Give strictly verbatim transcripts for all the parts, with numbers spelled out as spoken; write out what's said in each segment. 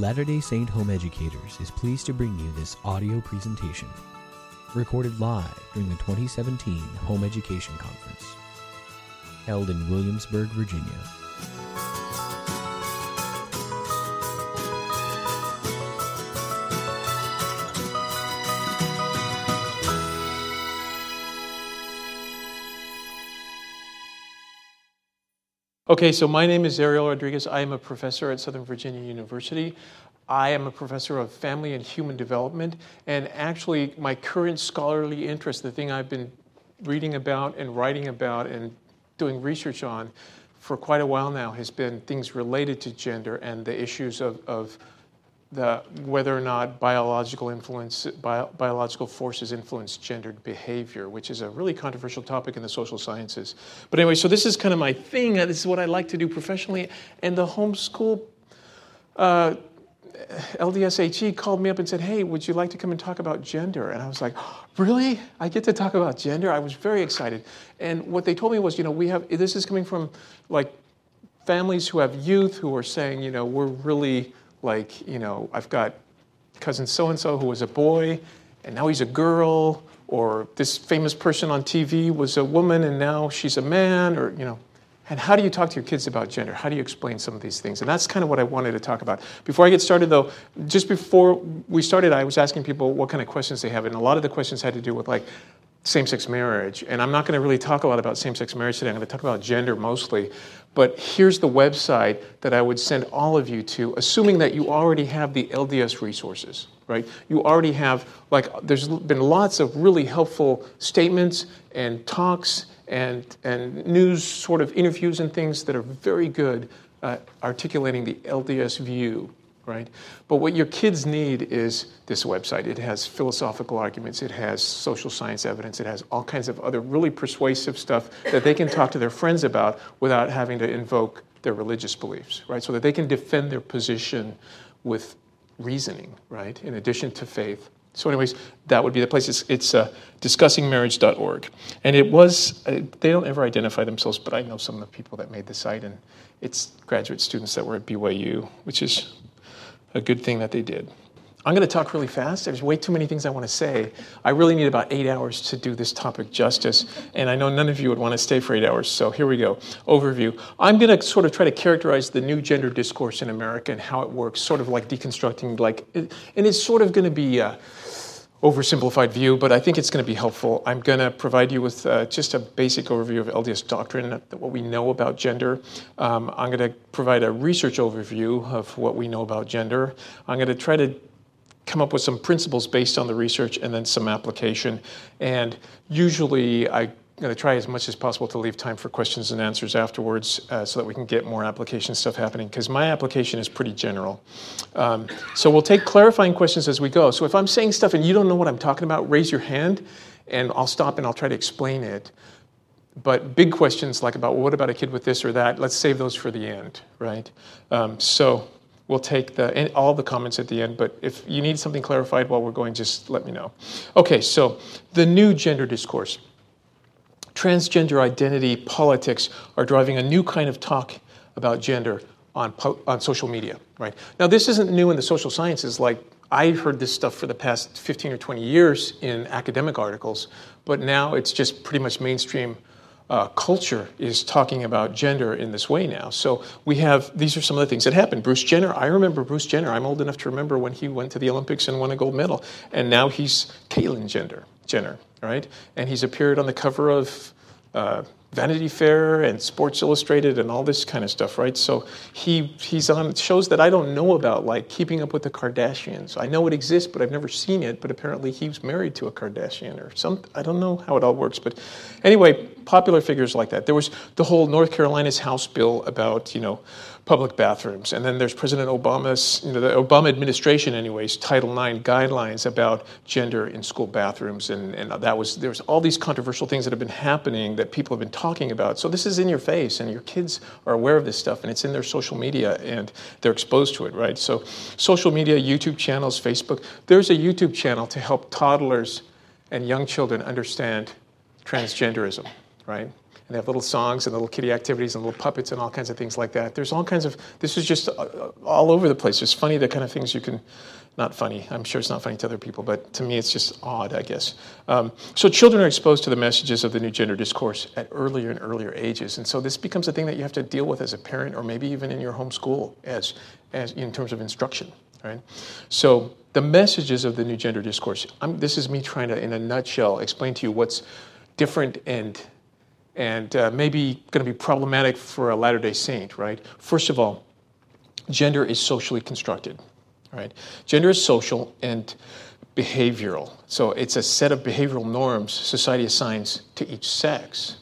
Latter-day Saint Home Educators is pleased to bring you this audio presentation, recorded live during the twenty seventeen Home Education Conference, held in Williamsburg, Virginia. Okay, so my name is Ariel Rodriguez. I am a professor at Southern Virginia University. I am a professor of family and human development, and actually my current scholarly interest, the thing I've been reading about and writing about and doing research on for quite a while now, has been things related to gender and the issues of, of the whether or not biological influence, bio, biological forces influence gendered behavior, which is a really controversial topic in the social sciences. But anyway, so this is kind of my thing. This is what I like to do professionally. And the homeschool uh, L D S H E called me up and said, "Hey, would you like to come and talk about gender?" And I was like, "Really? I get to talk about gender?" I was very excited. And what they told me was, you know, we have this is coming from like families who have youth who are saying, you know, we're really like, you know, I've got cousin so-and-so who was a boy, and now he's a girl, or this famous person on T V was a woman, and now she's a man, or, you know. And how do you talk to your kids about gender? How do you explain some of these things? And that's kind of what I wanted to talk about. Before I get started, though, just before we started, I was asking people what kind of questions they have, and a lot of the questions had to do with, like, same-sex marriage. And I'm not going to really talk a lot about same-sex marriage today. I'm going to talk about gender mostly. But here's the website that I would send all of you to, assuming that you already have the L D S resources, right? You already have, like, there's been lots of really helpful statements and talks and and news sort of interviews and things that are very good uh, articulating the L D S view, right? But what your kids need is this website. It has philosophical arguments, it has social science evidence, it has all kinds of other really persuasive stuff that they can talk to their friends about without having to invoke their religious beliefs, right? So that they can defend their position with reasoning, right? In addition to faith. So anyways, that would be the place. It's, it's uh, discussing marriage dot org. And it was, uh, they don't ever identify themselves, but I know some of the people that made the site, and it's graduate students that were at B Y U, which is a good thing that they did. I'm going to talk really fast. There's way too many things I want to say. I really need about eight hours to do this topic justice, and I know none of you would want to stay for eight hours, so here we go. Overview. I'm going to sort of try to characterize the new gender discourse in America and how it works, sort of like deconstructing, like, and it's sort of going to be a oversimplified view, but I think it's going to be helpful. I'm going to provide you with uh, just a basic overview of L D S doctrine, what we know about gender. Um, I'm going to provide a research overview of what we know about gender. I'm going to try to come up with some principles based on the research and then some application. And usually I'm going to try as much as possible to leave time for questions and answers afterwards uh, so that we can get more application stuff happening, because my application is pretty general. Um, so we'll take clarifying questions as we go. So if I'm saying stuff and you don't know what I'm talking about, raise your hand and I'll stop and I'll try to explain it. But big questions like about, well, what about a kid with this or that? Let's save those for the end, right? Um, so we'll take the all the comments at the end, but if you need something clarified while we're going, just let me know. Okay, so the new gender discourse. Transgender identity politics are driving a new kind of talk about gender on po- on social media, right? Now, this isn't new in the social sciences. Like, I've heard this stuff for the past fifteen or twenty years in academic articles, but now it's just pretty much mainstream uh, culture is talking about gender in this way now. So we have, these are some of the things that happened. Bruce Jenner, I remember Bruce Jenner. I'm old enough to remember when he went to the Olympics and won a gold medal. And now he's Caitlyn Jenner, Jenner, right? And he's appeared on the cover of uh, Vanity Fair and Sports Illustrated and all this kind of stuff, right? So he he's on shows that I don't know about, like Keeping Up with the Kardashians. I know it exists, but I've never seen it. But apparently he's married to a Kardashian or some. I don't know how it all works. But anyway, popular figures like that. There was the whole North Carolina's House bill about, you know, public bathrooms. And then there's President Obama's, you know, the Obama administration anyways, Title nine guidelines about gender in school bathrooms. And, and that was, there's all these controversial things that have been happening that people have been talking about. So this is in your face, and your kids are aware of this stuff, and it's in their social media, and they're exposed to it, right? So social media, YouTube channels, Facebook. There's a YouTube channel to help toddlers and young children understand transgenderism. right? And they have little songs and little kiddie activities and little puppets and all kinds of things like that. There's all kinds of, this is just all over the place. It's funny the kind of things you can, not funny, I'm sure it's not funny to other people, but to me it's just odd, I guess. Um, so children are exposed to the messages of the new gender discourse at earlier and earlier ages. And so this becomes a thing that you have to deal with as a parent, or maybe even in your home school as, as in terms of instruction, right? So the messages of the new gender discourse, I'm, this is me trying to, in a nutshell, explain to you what's different and and uh, maybe going to be problematic for a Latter-day Saint, right? First of all, gender is socially constructed, right? Gender is social and behavioral. So it's a set of behavioral norms society assigns to each sex.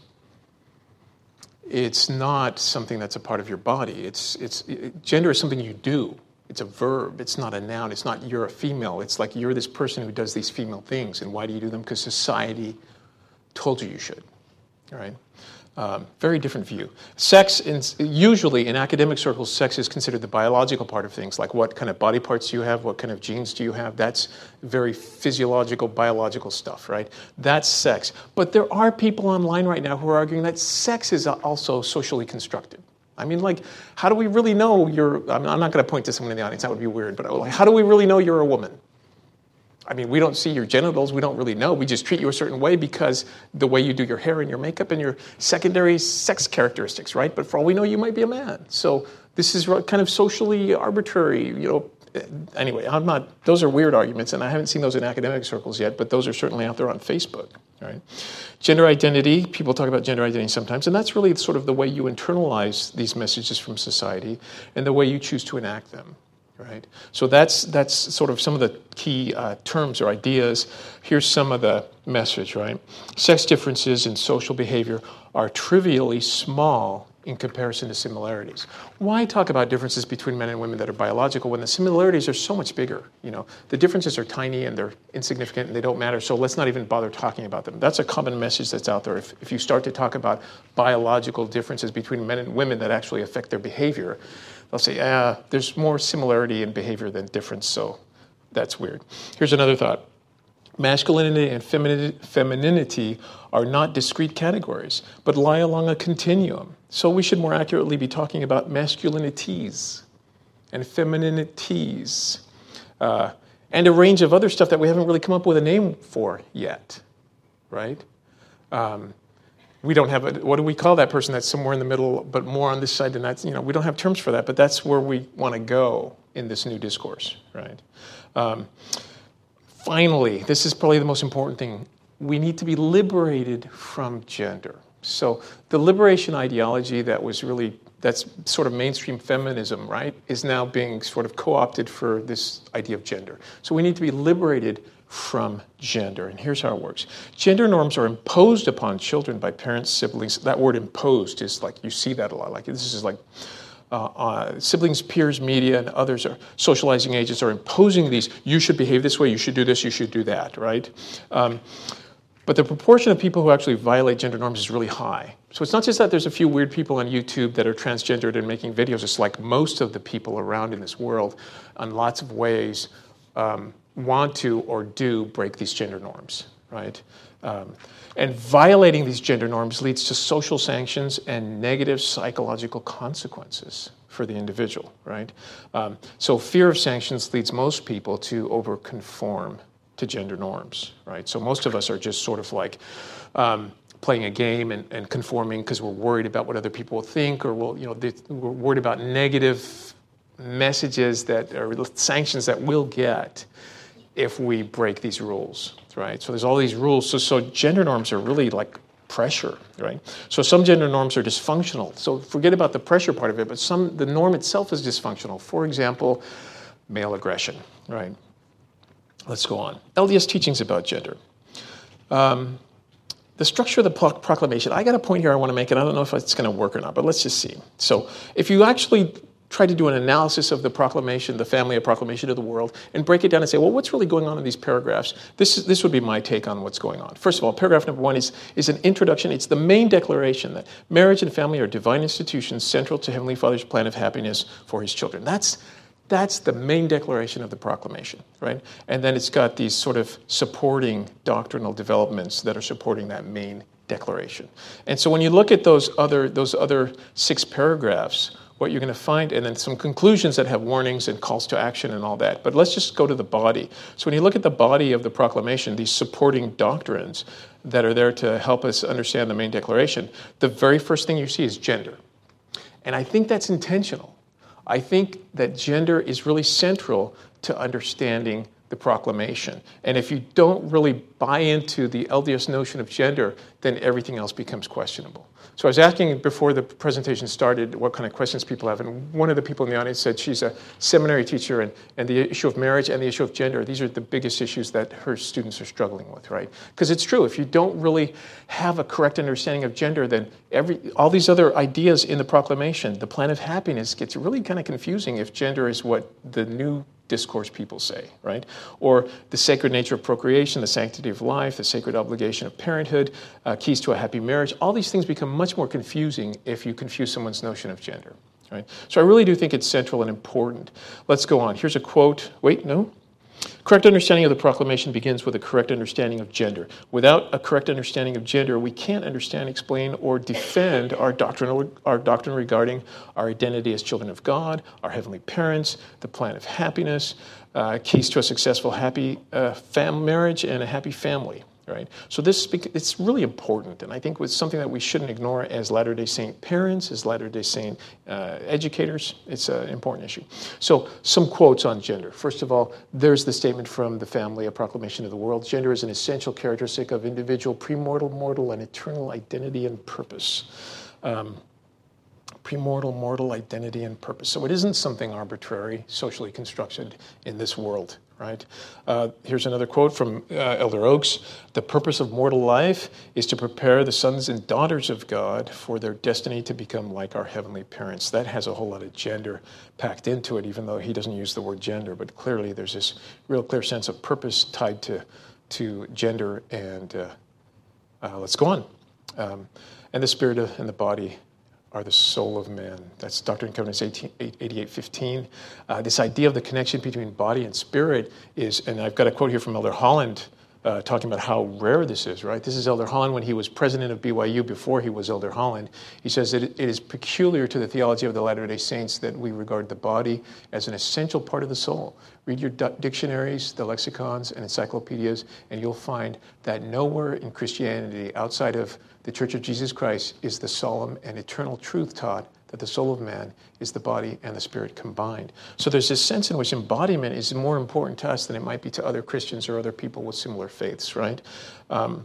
It's not something that's a part of your body. It's, it's, it, gender is something you do. It's a verb. It's not a noun. It's not you're a female. It's like you're this person who does these female things. And why do you do them? Because society told you you should. All right. Um, very different view. Sex, in, usually in academic circles, sex is considered the biological part of things, like what kind of body parts do you have, what kind of genes do you have. That's very physiological, biological stuff, right? That's sex. But there are people online right now who are arguing that sex is also socially constructed. I mean, like, how do we really know you're, I'm not going to point to someone in the audience, that would be weird, but like, how do we really know you're a woman? I mean, we don't see your genitals. We don't really know. We just treat you a certain way because the way you do your hair and your makeup and your secondary sex characteristics, right? But for all we know, you might be a man. So this is kind of socially arbitrary, you know. Anyway, I'm not, those are weird arguments, and I haven't seen those in academic circles yet, but those are certainly out there on Facebook, right? Gender identity, people talk about gender identity sometimes, and that's really sort of the way you internalize these messages from society and the way you choose to enact them. Right. So that's that's sort of some of the key uh, terms or ideas. Here's some of the message, right? Sex differences in social behavior are trivially small in comparison to similarities. Why talk about differences between men and women that are biological when the similarities are so much bigger? You know, the differences are tiny and they're insignificant and they don't matter, so let's not even bother talking about them. That's a common message that's out there. If, if you start to talk about biological differences between men and women that actually affect their behavior, they'll say, ah, there's more similarity in behavior than difference, so that's weird. Here's another thought. Masculinity and femini- femininity are not discrete categories, but lie along a continuum. So we should more accurately be talking about masculinities and femininities, uh, and a range of other stuff that we haven't really come up with a name for yet, right? Um, We don't have a, what do we call that person that's somewhere in the middle, but more on this side than that? You know, we don't have terms for that, but that's where we want to go in this new discourse, right? Um, finally, this is probably the most important thing. We need to be liberated from gender. So the liberation ideology that was really, that's sort of mainstream feminism, right, is now being sort of co-opted for this idea of gender. So we need to be liberated from gender. And here's how it works. Gender norms are imposed upon children by parents, siblings. That word imposed is like, you see that a lot. Like this is like uh, uh, siblings, peers, media, and others are socializing agents are imposing these. You should behave this way. You should do this. You should do that, right? Um, but the proportion of people who actually violate gender norms is really high. So it's not just that there's a few weird people on YouTube that are transgendered and making videos. It's like most of the people around in this world, in lots of ways, um, want to or do break these gender norms, right? Um, and violating these gender norms leads to social sanctions and negative psychological consequences for the individual, right? Um, so fear of sanctions leads most people to over-conform to gender norms, right? So most of us are just sort of like um, playing a game and, and conforming because we're worried about what other people will think, or will, you know, they, we're worried about negative messages that are sanctions that we'll get if we break these rules, right? So there's all these rules. So, so gender norms are really like pressure, right? So some gender norms are dysfunctional. So forget about the pressure part of it, but some the norm itself is dysfunctional. For example, male aggression, right? Let's go on. L D S teachings about gender. Um, the structure of the pro- proclamation, I got a point here I want to make, and I don't know if it's going to work or not, but let's just see. So if you actually try to do an analysis of the proclamation, the family of proclamation to the world, and break it down and say, well, what's really going on in these paragraphs? This is, this would be my take on what's going on. First of all, paragraph number one is, is an introduction. It's the main declaration that marriage and family are divine institutions central to Heavenly Father's plan of happiness for his children. That's, That's the main declaration of the proclamation, right? And then it's got these sort of supporting doctrinal developments that are supporting that main declaration. And so when you look at those other those other six paragraphs, what you're going to find, and then some conclusions that have warnings and calls to action and all that. But let's just go to the body. So when you look at the body of the proclamation, these supporting doctrines that are there to help us understand the main declaration, the very first thing you see is gender. And I think that's intentional. I think that gender is really central to understanding the proclamation. And if you don't really buy into the L D S notion of gender, then everything else becomes questionable. So I was asking before the presentation started what kind of questions people have, and one of the people in the audience said she's a seminary teacher, and, and the issue of marriage and the issue of gender, these are the biggest issues that her students are struggling with, right? Because it's true, if you don't really have a correct understanding of gender, then every all these other ideas in the proclamation, the plan of happiness, gets really kind of confusing if gender is what the new discourse people say, right? Or the sacred nature of procreation, the sanctity of life, the sacred obligation of parenthood, uh, keys to a happy marriage. All these things become much more confusing if you confuse someone's notion of gender, right? So I really do think it's central and important. Let's go on. Here's a quote. Wait, no? Correct understanding of the proclamation begins with a correct understanding of gender. Without a correct understanding of gender, we can't understand, explain, or defend our doctrine, our doctrine regarding our identity as children of God, our heavenly parents, the plan of happiness, uh, keys to a successful, happy uh, fam- marriage and a happy family. Right? So this it's really important, and I think it's something that we shouldn't ignore as Latter-day Saint parents, as Latter-day Saint uh, educators. It's an important issue. So some quotes on gender. First of all, there's the statement from the Family, A Proclamation of the World. Gender is an essential characteristic of individual, premortal, mortal, and eternal identity and purpose. Um, premortal, mortal, identity, and purpose. So it isn't something arbitrary, socially constructed in this world. Right? Uh, here's another quote from uh, Elder Oaks. The purpose of mortal life is to prepare the sons and daughters of God for their destiny to become like our heavenly parents. That has a whole lot of gender packed into it, even though he doesn't use the word gender. But clearly there's this real clear sense of purpose tied to, to gender. And uh, uh, let's go on. Um, and the spirit and the body are the soul of man. That's Doctrine and Covenants eighty-eight fifteen. Uh, this idea of the connection between body and spirit is, and I've got a quote here from Elder Holland uh, talking about how rare this is, right? This is Elder Holland when he was president of B Y U before he was Elder Holland. He says that it is peculiar to the theology of the Latter-day Saints that we regard the body as an essential part of the soul. Read your dictionaries, the lexicons, and encyclopedias, and you'll find that nowhere in Christianity outside of the Church of Jesus Christ is the solemn and eternal truth taught that the soul of man is the body and the spirit combined. So there's this sense in which embodiment is more important to us than it might be to other Christians or other people with similar faiths, right? Um,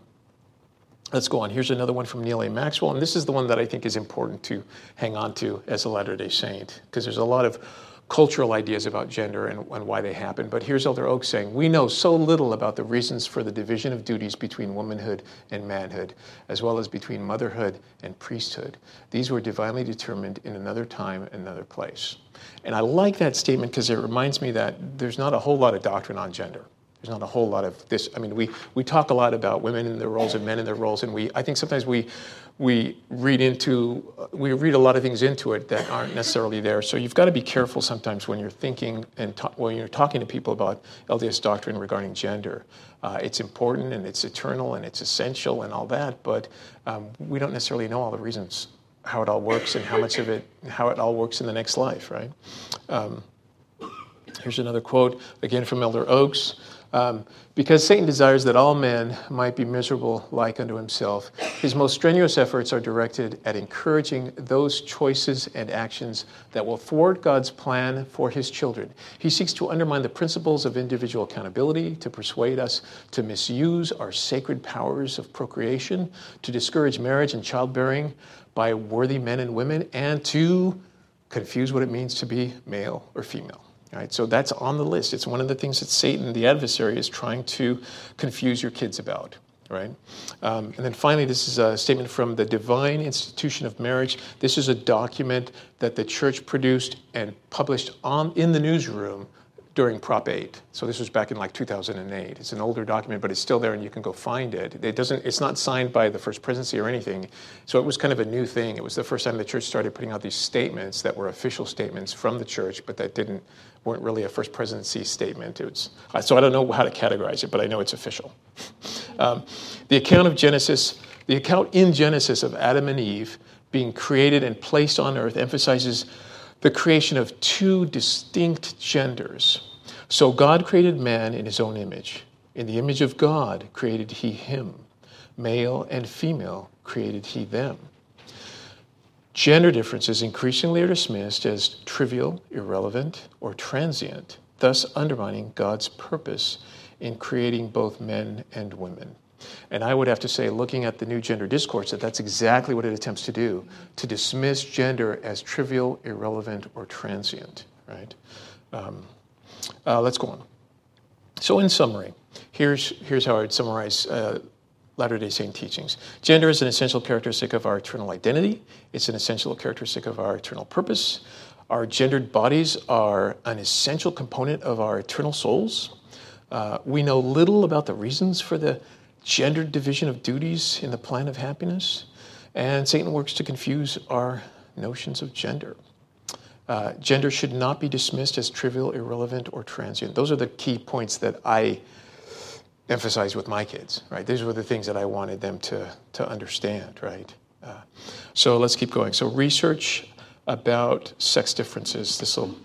let's go on. Here's another one from Neal A. Maxwell, and this is the one that I think is important to hang on to as a Latter-day Saint, because there's a lot of cultural ideas about gender and, and why they happen. But here's Elder Oaks saying, we know so little about the reasons for the division of duties between womanhood and manhood, as well as between motherhood and priesthood. These were divinely determined in another time, another place. And I like that statement because it reminds me that there's not a whole lot of doctrine on gender. There's not a whole lot of this. I mean, we, we talk a lot about women and their roles and men and their roles, and we I think sometimes we we read into we read a lot of things into it that aren't necessarily there. So you've got to be careful sometimes when you're thinking and ta- when you're talking to people about L D S doctrine regarding gender. Uh, it's important and it's eternal and it's essential and all that, but um, we don't necessarily know all the reasons how it all works and how much of it how it all works in the next life, right? Um, here's another quote again from Elder Oaks. Um, because Satan desires that all men might be miserable like unto himself, his most strenuous efforts are directed at encouraging those choices and actions that will thwart God's plan for his children. He seeks to undermine the principles of individual accountability, to persuade us to misuse our sacred powers of procreation, to discourage marriage and childbearing by worthy men and women, and to confuse what it means to be male or female. All right, so that's on the list. It's one of the things that Satan, the adversary, is trying to confuse your kids about. Right? Um, and then finally, this is a statement from the Divine Institution of Marriage. This is a document that the church produced and published on in the newsroom during Prop eight. So this was back in like two thousand eight. It's an older document, but it's still there and you can go find it. It doesn't, it's not signed by the First Presidency or anything. So it was kind of a new thing. It was the first time the church started putting out these statements that were official statements from the church, but that didn't, weren't really a First Presidency statement. It was, so I don't know how to categorize it, but I know it's official. Um, the account of Genesis, the account in Genesis of Adam and Eve being created and placed on earth emphasizes the creation of two distinct genders. So God created man in his own image. In the image of God created he him. Male and female created he them. Gender differences increasingly are dismissed as trivial, irrelevant, or transient, thus undermining God's purpose in creating both men and women. And I would have to say, looking at the new gender discourse, that that's exactly what it attempts to do, to dismiss gender as trivial, irrelevant, or transient, right? Um, uh, let's go on. So in summary, here's, here's how I would summarize uh, Latter-day Saint teachings. Gender is an essential characteristic of our eternal identity. It's an essential characteristic of our eternal purpose. Our gendered bodies are an essential component of our eternal souls. Uh, we know little about the reasons for the gendered division of duties in the plan of happiness, and Satan works to confuse our notions of gender. Uh, gender should not be dismissed as trivial, irrelevant, or transient. Those are the key points that I emphasize with my kids, right? These were the things that I wanted them to, to understand, right? Uh, so let's keep going. So research about sex differences. This will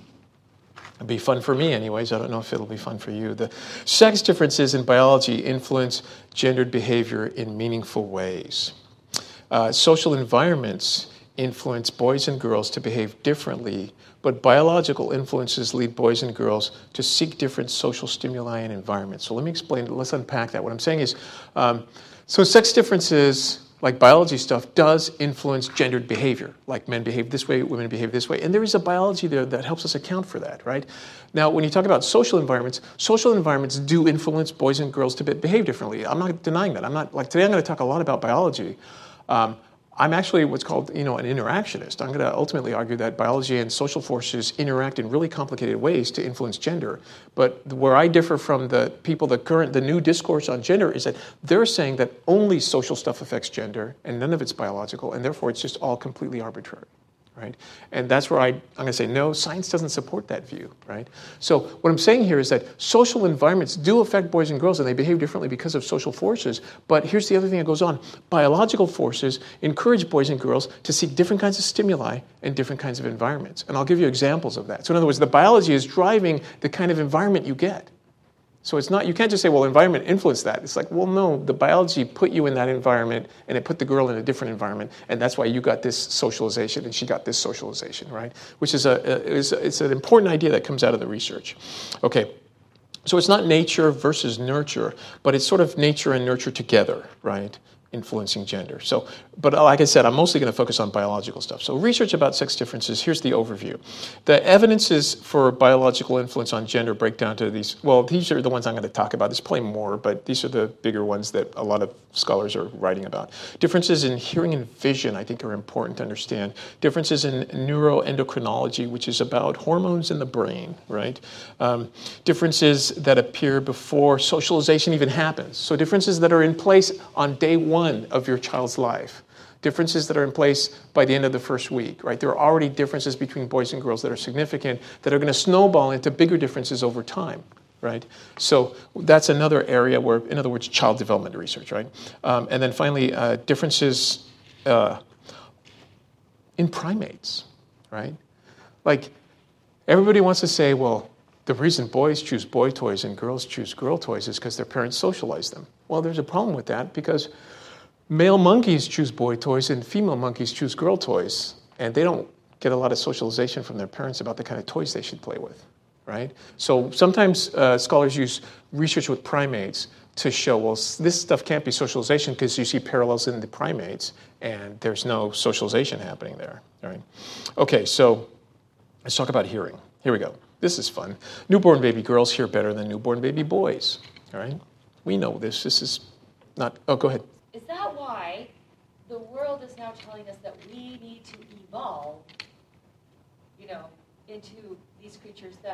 be fun for me anyways. I don't know if it'll be fun for you. The sex differences in biology influence gendered behavior in meaningful ways. Uh, social environments influence boys and girls to behave differently, but biological influences lead boys and girls to seek different social stimuli and environments. So let me explain, let's unpack that. What I'm saying is, um, so sex differences, like biology stuff, does influence gendered behavior. Like men behave this way, women behave this way. And there is a biology there that helps us account for that, right? Now, when you talk about social environments, social environments do influence boys and girls to behave differently. I'm not denying that. I'm not, like today I'm going to talk a lot about biology. Um, I'm actually what's called, you know, an interactionist. I'm going to ultimately argue that biology and social forces interact in really complicated ways to influence gender. But where I differ from the people, the current, the new discourse on gender is that they're saying that only social stuff affects gender and none of it's biological, and therefore it's just all completely arbitrary, right? And that's where I, I'm going to say, no, science doesn't support that view, right? So what I'm saying here is that social environments do affect boys and girls and they behave differently because of social forces. But here's the other thing that goes on. Biological forces encourage boys and girls to seek different kinds of stimuli and different kinds of environments. And I'll give you examples of that. So in other words, the biology is driving the kind of environment you get. So it's not, you can't just say, well, environment influenced that. It's like, well, no, the biology put you in that environment and it put the girl in a different environment. And that's why you got this socialization and she got this socialization, right? Which is a, a is, it's an important idea that comes out of the research. Okay, so it's not nature versus nurture, but it's sort of nature and nurture together, right? Influencing gender. So, but like I said, I'm mostly going to focus on biological stuff. So research about sex differences, here's the overview. The evidences for biological influence on gender break down to these, well, these are the ones I'm going to talk about. There's plenty more, but these are the bigger ones that a lot of scholars are writing about. Differences in hearing and vision, I think, are important to understand. Differences in neuroendocrinology, which is about hormones in the brain, right? Um, differences that appear before socialization even happens. So differences that are in place on day one of your child's life. Differences that are in place by the end of the first week, right? There are already differences between boys and girls that are significant that are going to snowball into bigger differences over time, right? So that's another area where, in other words, child development research, right? Um, and then finally, uh, differences uh, in primates, right? Like, everybody wants to say, well, the reason boys choose boy toys and girls choose girl toys is because their parents socialize them. Well, there's a problem with that because male monkeys choose boy toys and female monkeys choose girl toys, and they don't get a lot of socialization from their parents about the kind of toys they should play with, right? So sometimes uh, scholars use research with primates to show, well, this stuff can't be socialization because you see parallels in the primates, and there's no socialization happening there, right? Okay, so let's talk about hearing. Here we go. This is fun. Newborn baby girls hear better than newborn baby boys, all right? We know this. This is not, oh, go ahead. Is that why the world is now telling us that we need to evolve, you know, into these creatures that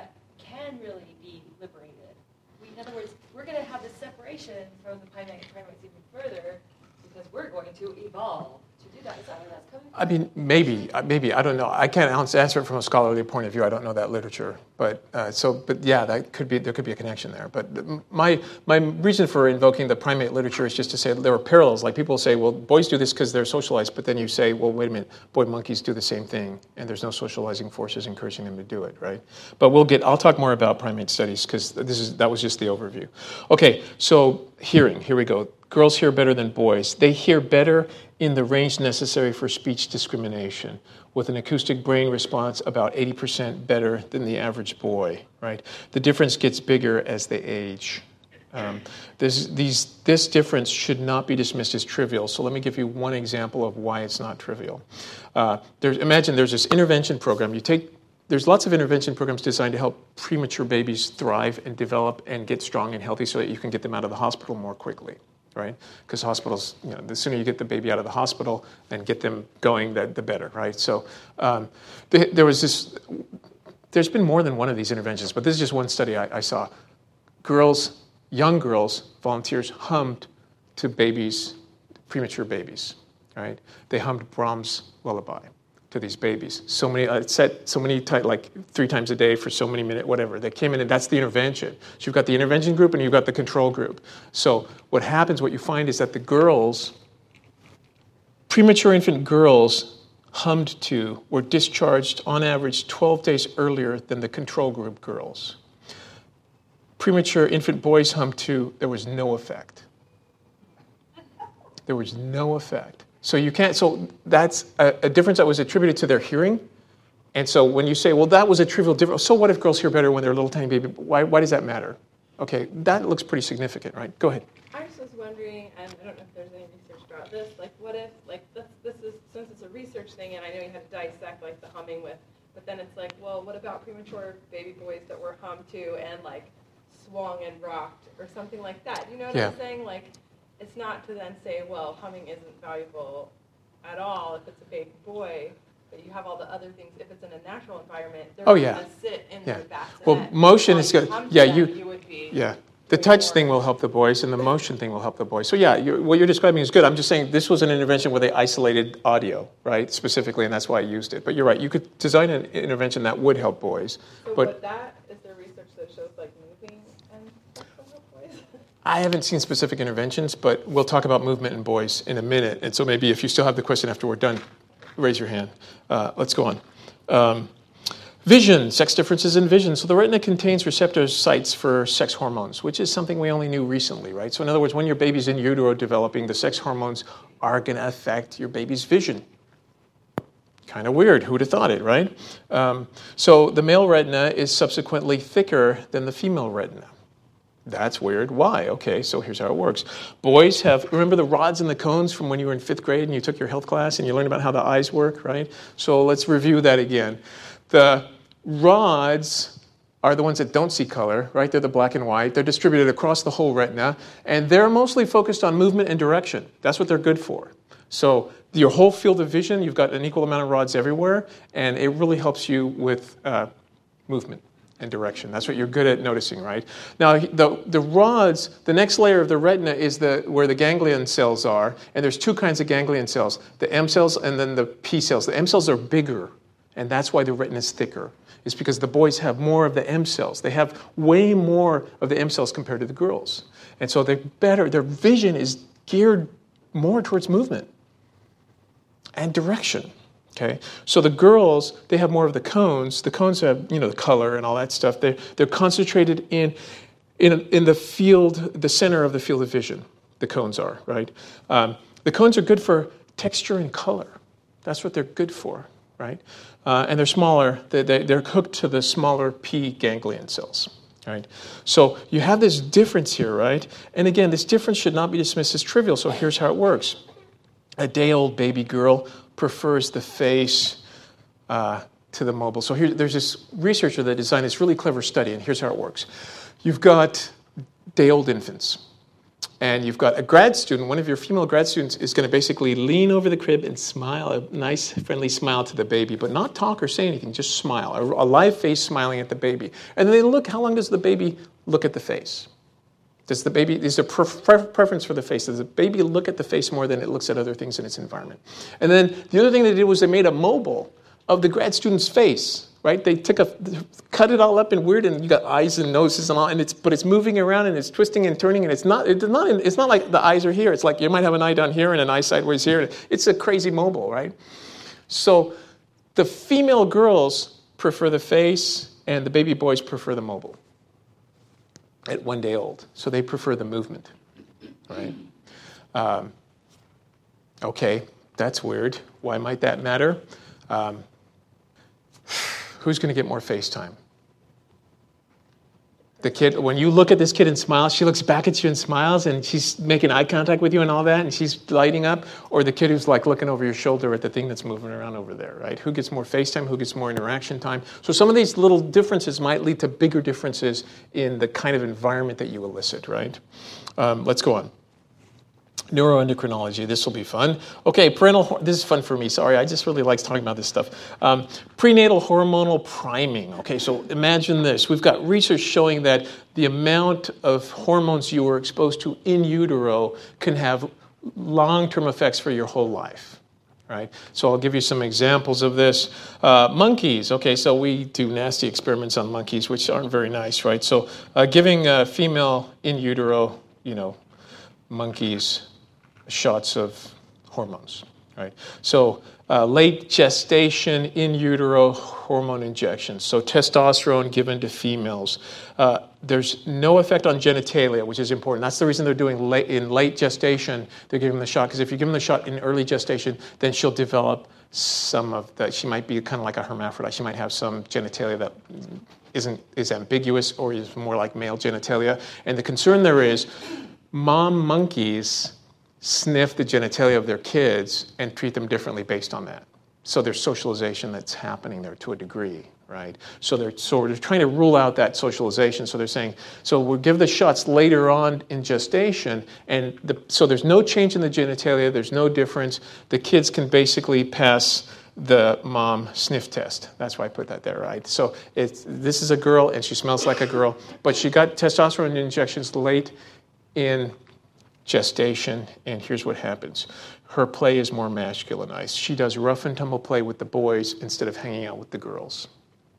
can really be liberated. We, in other words, we're going to have this separation from the primate and primates even further because we're going to evolve to do that. Is that where that's coming from? I mean, maybe, maybe I don't know. I can't answer it from a scholarly point of view. I don't know that literature, but uh, so, but yeah, that could be there could be a connection there. But my my reason for invoking the primate literature is just to say there are parallels. Like people say, well, boys do this because they're socialized, but then you say, well, wait a minute, boy monkeys do the same thing, and there's no socializing forces encouraging them to do it, right? But we'll get. I'll talk more about primate studies because this is that was just the overview. Okay, so hearing. Here we go. Girls hear better than boys. They hear better in the range necessary for speech discrimination, with an acoustic brain response about eighty percent better than the average boy, right? The difference gets bigger as they age. Um, this, these, this difference should not be dismissed as trivial. So let me give you one example of why it's not trivial. Uh, there's, imagine there's this intervention program. You take There's lots of intervention programs designed to help premature babies thrive and develop and get strong and healthy so that you can get them out of the hospital more quickly. Right? Because hospitals, you know, the sooner you get the baby out of the hospital and get them going, the, the better, right? So um, the, there was this, there's been more than one of these interventions, but this is just one study I, I saw. Girls, young girls, volunteers hummed to babies, premature babies, right? They hummed Brahms' lullaby to these babies. So many, uh, set so many, t- like three times a day for so many minutes, whatever. They came in and that's the intervention. So you've got the intervention group and you've got the control group. So what happens, what you find is that the girls, premature infant girls hummed to were discharged on average twelve days earlier than the control group girls. Premature infant boys hummed to, there was no effect. There was no effect. So you can't, so that's a, a difference that was attributed to their hearing. And so when you say, well, that was a trivial difference, so what if girls hear better when they're a little tiny baby? Why, why does that matter? Okay, that looks pretty significant, right? Go ahead. I just was wondering, and I don't know if there's any research about this, like what if, like this, this is, since it's a research thing, and I know you had to dissect like the humming with, but then it's like, well, what about premature baby boys that were hummed to and like swung and rocked or something like that? You know what Yeah. I'm saying? Like, it's not to then say, well, humming isn't valuable at all if it's a baby boy, but you have all the other things. If it's in a natural environment, they're Oh, going yeah. to sit in Yeah. their bassinet. Well, motion While is you good. hum to Yeah, them, you- you would be Yeah. The way touch more- thing will help the boys, and the motion thing will help the boys. So yeah, you're, what you're describing is good. I'm just saying this was an intervention where they isolated audio, right, specifically, and that's why I used it. But you're right. You could design an intervention that would help boys. So But what that, is there research that shows like moving and stuff will help boys? I haven't seen specific interventions, but we'll talk about movement in boys in a minute. And so maybe if you still have the question after we're done, raise your hand. Uh, let's go on. Um, Vision, sex differences in vision. So the retina contains receptor sites for sex hormones, which is something we only knew recently, right? So in other words, when your baby's in utero developing, the sex hormones are going to affect your baby's vision. Kind of weird. Who'd have thought it, right? Um, so the male retina is subsequently thicker than the female retina. That's weird. Why? Okay, so here's how it works. Boys have, remember the rods and the cones from when you were in fifth grade and you took your health class and you learned about how the eyes work, right? So let's review that again. The rods are the ones that don't see color, right? They're the black and white. They're distributed across the whole retina, and they're mostly focused on movement and direction. That's what they're good for. So your whole field of vision, you've got an equal amount of rods everywhere, and it really helps you with uh, movement and direction. That's what you're good at noticing, right? Now, the, the rods, the next layer of the retina is the where the ganglion cells are, and there's two kinds of ganglion cells, the M cells and then the P cells. The M cells are bigger, and that's why the retina is thicker. It's because the boys have more of the M cells. They have way more of the M cells compared to the girls. And so they're better, their vision is geared more towards movement and direction. Okay, so the girls, they have more of the cones. The cones have, you know, the color and all that stuff. They're, they're concentrated in, in, in the field, the center of the field of vision. The cones are, right? Um, the cones are good for texture and color. That's what they're good for, right? Uh, and they're smaller. They, they, they're hooked to the smaller P ganglion cells, right? So you have this difference here, right? And again, this difference should not be dismissed as trivial. So here's how it works. A day-old baby girl prefers the face uh, to the mobile. So here, there's this researcher that designed this really clever study, and here's how it works. You've got day-old infants. And you've got a grad student, one of your female grad students is going to basically lean over the crib and smile, a nice, friendly smile to the baby, but not talk or say anything, just smile, a, a live face smiling at the baby. And then they look, how long does the baby look at the face? Does the baby, is there a pre- preference for the face? Does the baby look at the face more than it looks at other things in its environment? And then the other thing they did was they made a mobile of the grad student's face. Right? They took a, cut it all up in weird, and you got eyes and noses and all, and it's, but it's moving around and it's twisting and turning, and it's not, it's not, it's not like the eyes are here. It's like you might have an eye down here and an eye sideways here. It's a crazy mobile, right? So the female girls prefer the face, and the baby boys prefer the mobile at one day old. So they prefer the movement, right? Um, okay, that's weird. Why might that matter? Um, Who's going to get more face time? The kid, when you look at this kid and smile, she looks back at you and smiles, and she's making eye contact with you and all that, and she's lighting up, or the kid who's like looking over your shoulder at the thing that's moving around over there, right? Who gets more face time? Who gets more interaction time? So some of these little differences might lead to bigger differences in the kind of environment that you elicit, right? Um, let's go on. Neuroendocrinology, this will be fun. Okay, parental, this is fun for me, sorry, I just really like talking about this stuff. Um, prenatal hormonal priming. Okay, so imagine this. We've got research showing that the amount of hormones you were exposed to in utero can have long-term effects for your whole life. Right? So I'll give you some examples of this. Uh, monkeys, okay, so we do nasty experiments on monkeys, which aren't very nice, right? So uh, giving a female in utero, you know, monkeys shots of hormones, right? So uh, late gestation, in utero hormone injections. So testosterone given to females. Uh, there's no effect on genitalia, which is important. That's the reason they're doing late, in late gestation, they're giving them the shot, because if you give them the shot in early gestation, then she'll develop some of that. She might be kind of like a hermaphrodite. She might have some genitalia that isn't is ambiguous or is more like male genitalia. And the concern there is mom monkeys sniff the genitalia of their kids and treat them differently based on that. So there's socialization that's happening there to a degree, right? So they're sort of trying to rule out that socialization. So they're saying, so we'll give the shots later on in gestation, and the, so there's no change in the genitalia, there's no difference. The kids can basically pass the mom sniff test. That's why I put that there, right? So it's, this is a girl, and she smells like a girl, but she got testosterone injections late in gestation, and here's what happens. Her play is more masculinized. She does rough and tumble play with the boys instead of hanging out with the girls.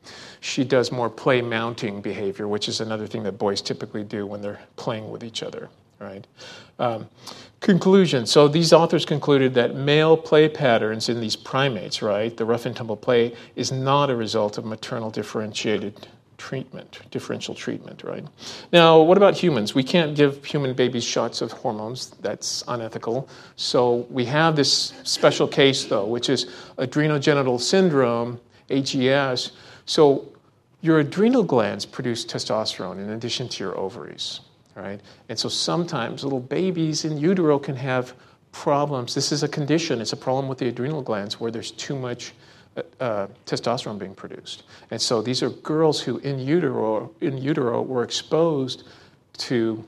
She does more play mounting behavior, which is another thing that boys typically do when they're playing with each other, right? Um, conclusion. So these authors concluded that male play patterns in these primates, right, the rough and tumble play, is not a result of maternal differentiated treatment, differential treatment, right? Now, what about humans? We can't give human babies shots of hormones. That's unethical. So we have this special case, though, which is adrenogenital syndrome, A G S. So your adrenal glands produce testosterone in addition to your ovaries, right? And so sometimes little babies in utero can have problems. This is a condition. It's a problem with the adrenal glands where there's too much Uh, testosterone being produced. And so these are girls who in utero, in utero were exposed to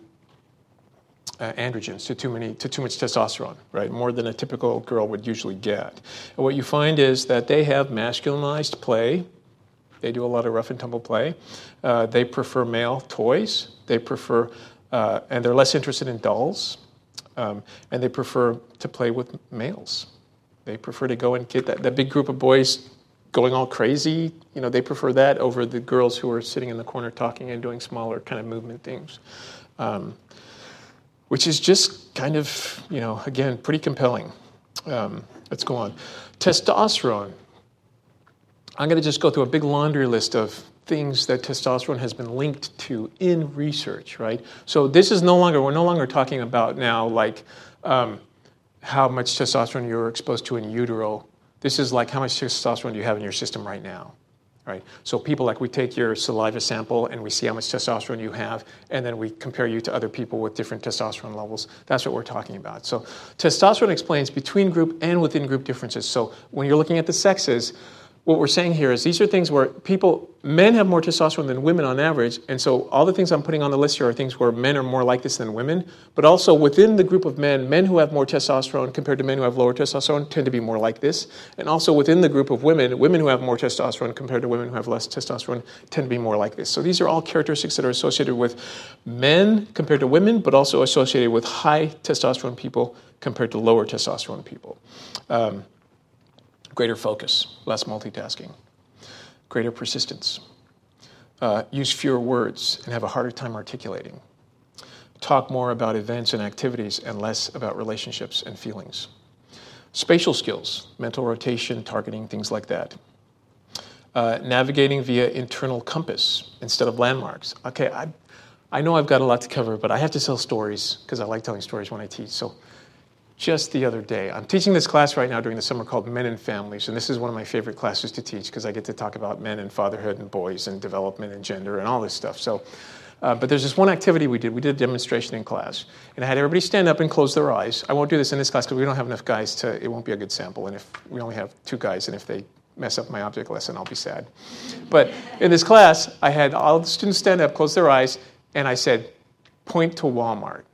uh, androgens, to too many, to too much testosterone, right? More than a typical girl would usually get. And what you find is that they have masculinized play. They do a lot of rough and tumble play. Uh, they prefer male toys. They prefer, uh, and they're less interested in dolls. Um, and they prefer to play with males. They prefer to go and get that, that big group of boys going all crazy. You know, they prefer that over the girls who are sitting in the corner talking and doing smaller kind of movement things, um, which is just kind of, you know, again, pretty compelling. Um, let's go on. Testosterone. I'm going to just go through a big laundry list of things that testosterone has been linked to in research, right? So this is no longer, we're no longer talking about now like, um, how much testosterone you're exposed to in utero. This is like how much testosterone do you have in your system right now, right? So people, like we take your saliva sample and we see how much testosterone you have, and then we compare you to other people with different testosterone levels. That's what we're talking about. So testosterone explains between group and within group differences. So when you're looking at the sexes, what we're saying here is these are things where people, men have more testosterone than women on average, and so all the things I'm putting on the list here are things where men are more like this than women, but also within the group of men, men who have more testosterone compared to men who have lower testosterone tend to be more like this, and also within the group of women, women who have more testosterone compared to women who have less testosterone tend to be more like this. So these are all characteristics that are associated with men compared to women, but also associated with high testosterone people compared to lower testosterone people. Um, Greater focus, less multitasking. Greater persistence. Uh, use fewer words and have a harder time articulating. Talk more about events and activities and less about relationships and feelings. Spatial skills, mental rotation, targeting, things like that. Uh, navigating via internal compass instead of landmarks. Okay, I, I know I've got a lot to cover, but I have to tell stories because I like telling stories when I teach. So just the other day, I'm teaching this class right now during the summer called Men and Families, and this is one of my favorite classes to teach because I get to talk about men and fatherhood and boys and development and gender and all this stuff. So, uh, but there's this one activity we did. We did a demonstration in class, and I had everybody stand up and close their eyes. I won't do this in this class because we don't have enough guys to, it won't be a good sample, and if we only have two guys, and if they mess up my object lesson, I'll be sad. But in this class, I had all the students stand up, close their eyes, and I said, point to Walmart.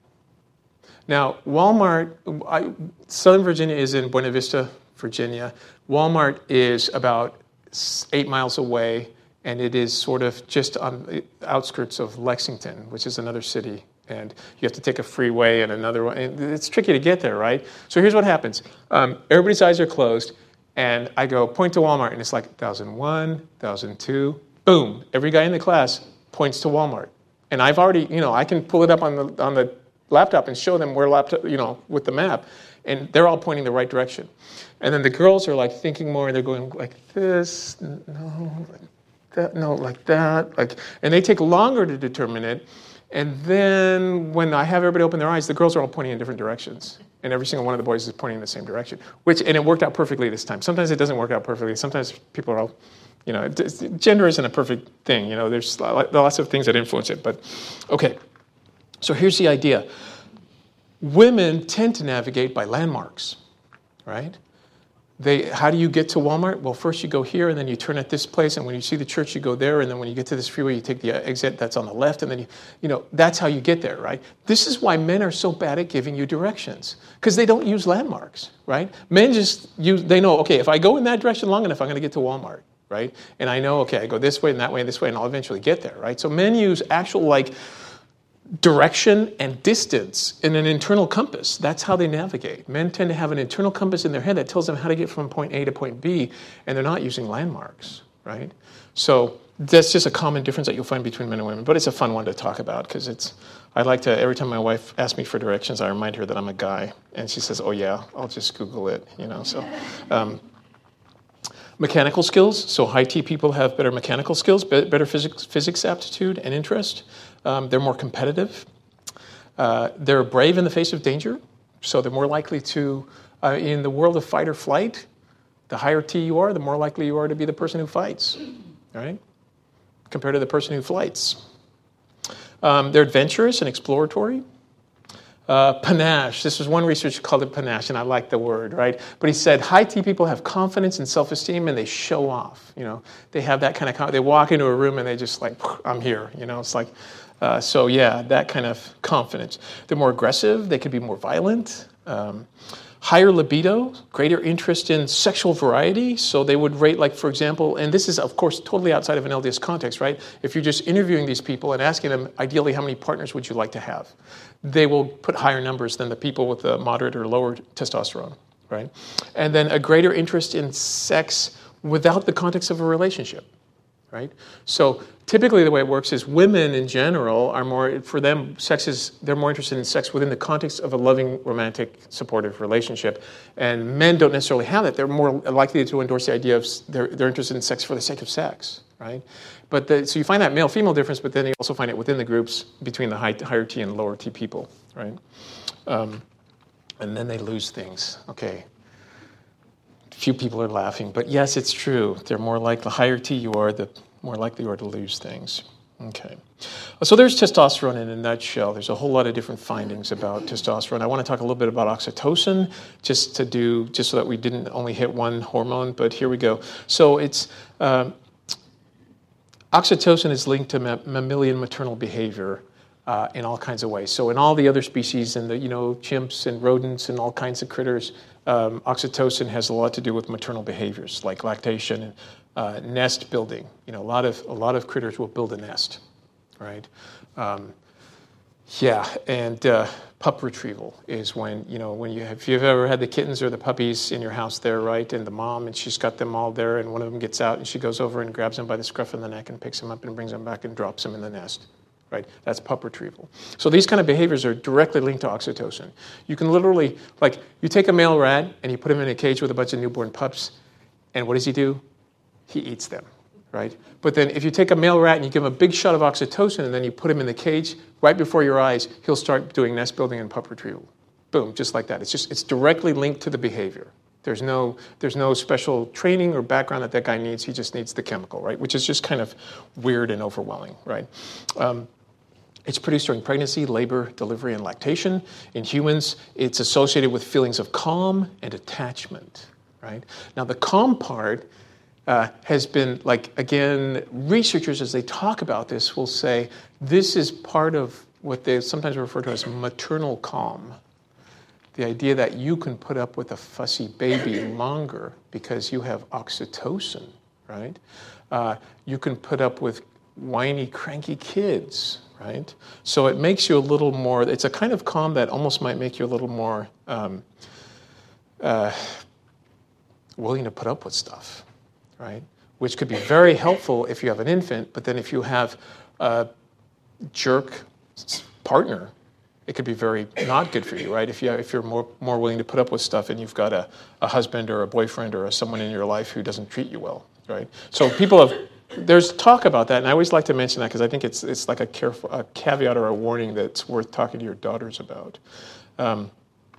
Now, Walmart, I, Southern Virginia is in Buena Vista, Virginia. Walmart is about eight miles away, and it is sort of just on the outskirts of Lexington, which is another city. And you have to take a freeway and another one. And it's tricky to get there, right? So here's what happens. Um, everybody's eyes are closed, and I go, point to Walmart. And it's like one thousand one, one thousand two, boom. Every guy in the class points to Walmart. And I've already, you know, I can pull it up on the on the laptop and show them where laptop, you know, with the map, and they're all pointing the right direction. And then the girls are like thinking more, and they're going like this, no, like that, no, like that, like, and they take longer to determine it. And then when I have everybody open their eyes, the girls are all pointing in different directions, and every single one of the boys is pointing in the same direction. Which, and it worked out perfectly this time. Sometimes it doesn't work out perfectly. Sometimes people are all, you know, gender isn't a perfect thing. You know, there's lots of things that influence it. But okay. So here's the idea. Women tend to navigate by landmarks, right? They, how do you get to Walmart? Well, first you go here, and then you turn at this place, and when you see the church, you go there, and then when you get to this freeway, you take the exit that's on the left, and then you, you know, that's how you get there, right? This is why men are so bad at giving you directions, because they don't use landmarks, right? Men just use, they know, okay, if I go in that direction long enough, I'm going to get to Walmart, right? And I know, okay, I go this way and that way and this way, and I'll eventually get there, right? So men use actual, like, direction and distance in an internal compass. That's how they navigate. Men tend to have an internal compass in their head that tells them how to get from point A to point B, and they're not using landmarks, right? So that's just a common difference that you'll find between men and women, but it's a fun one to talk about because it's, I like to, every time my wife asks me for directions, I remind her that I'm a guy, and she says, oh yeah, I'll just Google it, you know, so. Um, Mechanical skills, so high T people have better mechanical skills, better physics, physics aptitude and interest. Um, they're more competitive. Uh, they're brave in the face of danger, so they're more likely to, uh, in the world of fight or flight, the higher T you are, the more likely you are to be the person who fights, right? Compared to the person who flights. Um, they're adventurous and exploratory. Uh, panache. This was one researcher called it panache, and I like the word, right? But he said high T people have confidence and self-esteem, and they show off. You know, they have that kind of. They walk into a room and they just like, I'm here. You know, it's like, uh, so yeah, that kind of confidence. They're more aggressive. They could be more violent. Um, higher libido, greater interest in sexual variety. So they would rate, like, for example, and this is, of course, totally outside of an L D S context, right? If you're just interviewing these people and asking them, ideally, how many partners would you like to have? They will put higher numbers than the people with the moderate or lower testosterone, right? And then a greater interest in sex without the context of a relationship, right? So typically the way it works is women in general are more, for them, sex is, they're more interested in sex within the context of a loving, romantic, supportive relationship. And men don't necessarily have that. They're more likely to endorse the idea of they're, they're interested in sex for the sake of sex, right? But the, so you find that male-female difference, but then you also find it within the groups between the high, higher T and lower T people, right? Um, and then they lose things. Okay. Few people are laughing, but yes, it's true. They're more like the higher T you are, the more likely you are to lose things. Okay. So there's testosterone in a nutshell. There's a whole lot of different findings about testosterone. I want to talk a little bit about oxytocin, just to do, just so that we didn't only hit one hormone, but here we go. So it's, um, oxytocin is linked to ma- mammalian maternal behavior uh, in all kinds of ways. So in all the other species, and the, you know, chimps and rodents and all kinds of critters, um, oxytocin has a lot to do with maternal behaviors, like lactation and uh, nest building. You know, a lot of, a lot of critters will build a nest. Right, um, yeah, and uh, pup retrieval is when, you know, when you have, if you've ever had the kittens or the puppies in your house there, right, and the mom, and she's got them all there, and one of them gets out, and she goes over and grabs them by the scruff of the neck and picks them up and brings them back and drops them in the nest, right? That's pup retrieval. So these kind of behaviors are directly linked to oxytocin. You can literally, like, you take a male rat and you put him in a cage with a bunch of newborn pups, and what does he do? He eats them. Right? But then if you take a male rat and you give him a big shot of oxytocin and then you put him in the cage right before your eyes, he'll start doing nest building and pup retrieval. Boom, just like that. It's just, it's directly linked to the behavior. There's no, there's no special training or background that that guy needs. He just needs the chemical, right? Which is just kind of weird and overwhelming, right? Um, It's produced during pregnancy, labor, delivery, and lactation. In humans, it's associated with feelings of calm and attachment, right? Now, the calm part Uh, has been, like, again, researchers, as they talk about this, will say this is part of what they sometimes refer to as maternal calm. The idea that you can put up with a fussy baby longer because you have oxytocin, right? Uh, you can put up with whiny, cranky kids, right? So it makes you a little more, it's a kind of calm that almost might make you a little more um, uh, willing to put up with stuff. Right? Which could be very helpful if you have an infant, but then if you have a jerk partner, it could be very not good for you, right? If you if you're more more willing to put up with stuff and you've got a, a husband or a boyfriend or a, someone in your life who doesn't treat you well, right? So people have, there's talk about that, and I always like to mention that because I think it's it's like a careful a caveat or a warning that's worth talking to your daughters about. Um,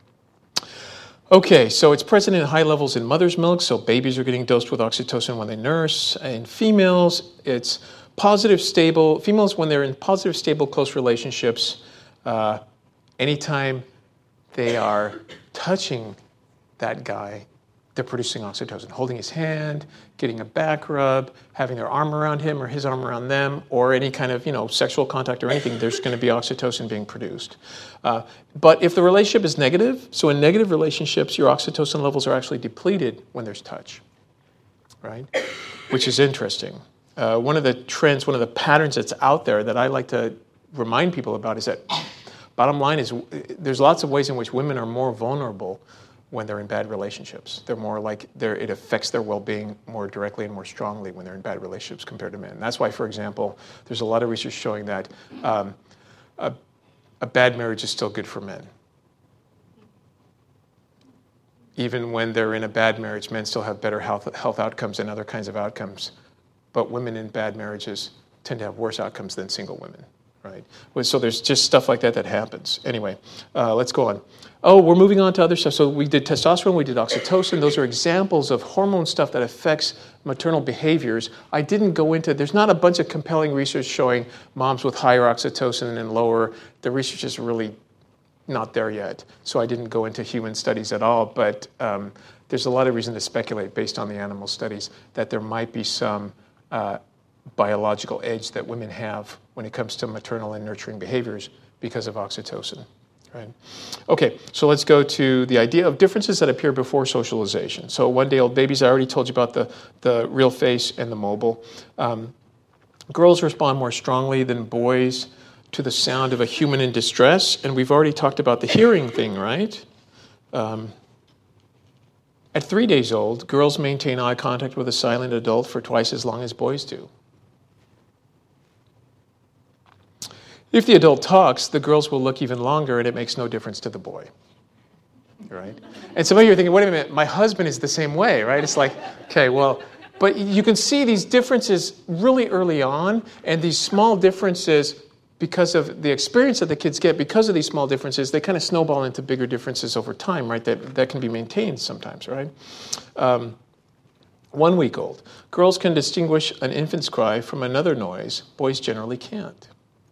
Okay, so it's present in high levels in mother's milk, so babies are getting dosed with oxytocin when they nurse. In females, it's positive, stable. Females, when they're in positive, stable, close relationships, uh, anytime they are touching that guy, they're producing oxytocin, holding his hand, getting a back rub, having their arm around him or his arm around them, or any kind of, you know, sexual contact or anything, there's going to be oxytocin being produced. Uh, but if the relationship is negative, so in negative relationships, your oxytocin levels are actually depleted when there's touch, right? Which is interesting. Uh, one of the trends, one of the patterns that's out there that I like to remind people about is that, bottom line is, there's lots of ways in which women are more vulnerable when they're in bad relationships. They're more like, they're, it affects their well-being more directly and more strongly when they're in bad relationships compared to men. And that's why, for example, there's a lot of research showing that um, a, a bad marriage is still good for men. Even when they're in a bad marriage, men still have better health, health outcomes and other kinds of outcomes. But women in bad marriages tend to have worse outcomes than single women. Right. So there's just stuff like that that happens. Anyway, uh, let's go on. Oh, we're moving on to other stuff. So we did testosterone, we did oxytocin. Those are examples of hormone stuff that affects maternal behaviors. I didn't go into, there's not a bunch of compelling research showing moms with higher oxytocin and lower. The research is really not there yet. So I didn't go into human studies at all. But um, there's a lot of reason to speculate based on the animal studies that there might be some uh, biological edge that women have when it comes to maternal and nurturing behaviors because of oxytocin. Right? Okay, so let's go to the idea of differences that appear before socialization. So one-day-old babies, I already told you about the, the real face and the mobile. Um, girls respond more strongly than boys to the sound of a human in distress, and we've already talked about the hearing thing, right? Um, at three days old, girls maintain eye contact with a silent adult for twice as long as boys do. If the adult talks, the girls will look even longer, and it makes no difference to the boy, right? And some of you are thinking, wait a minute, my husband is the same way, right? It's like, okay, well, but you can see these differences really early on, and these small differences, because of the experience that the kids get, because of these small differences, they kind of snowball into bigger differences over time, right? That that can be maintained sometimes, right? Um, One week old. Girls can distinguish an infant's cry from another noise. Boys generally can't.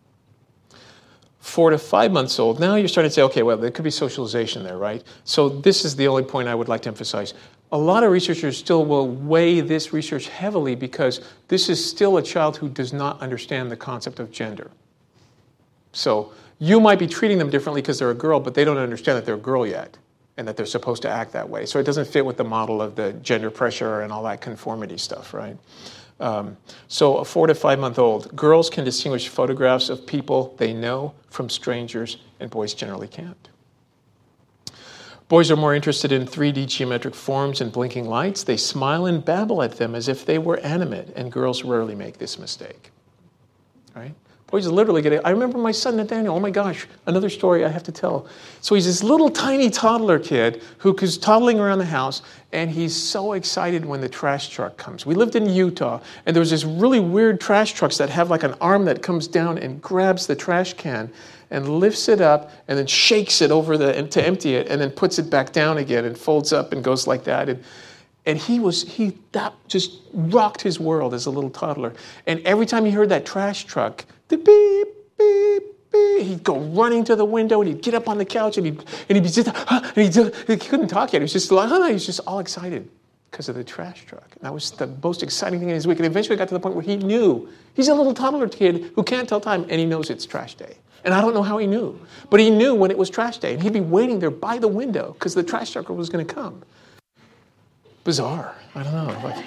Four to five months old. Now you're starting to say, okay, well, there could be socialization there, right? So this is the only point I would like to emphasize. A lot of researchers still will weigh this research heavily because this is still a child who does not understand the concept of gender. So you might be treating them differently because they're a girl, but they don't understand that they're a girl yet and that they're supposed to act that way. So it doesn't fit with the model of the gender pressure and all that conformity stuff, right? Um, so a four to five month old, girls can distinguish photographs of people they know from strangers, and boys generally can't. Boys are more interested in three D geometric forms and blinking lights. They smile and babble at them as if they were animate, and girls rarely make this mistake. Right? Boys literally get it. I remember my son Nathaniel, oh my gosh, another story I have to tell. So he's this little tiny toddler kid who is toddling around the house, and he's so excited when the trash truck comes. We lived in Utah, and there was this really weird trash trucks that have like an arm that comes down and grabs the trash can and lifts it up and then shakes it over the to empty it and then puts it back down again and folds up and goes like that. And And he was, he, that just rocked his world as a little toddler. And every time he heard that trash truck, the beep, beep, beep, he'd go running to the window and he'd get up on the couch and he'd, and he'd be just, huh, and he'd, he couldn't talk yet. He was just like, huh, he was just all excited because of the trash truck. And that was the most exciting thing in his week. And eventually got to the point where he knew, he's a little toddler kid who can't tell time and he knows it's trash day. And I don't know how he knew, but he knew when it was trash day. And he'd be waiting there by the window because the trash trucker was going to come. Bizarre. I don't know. Like,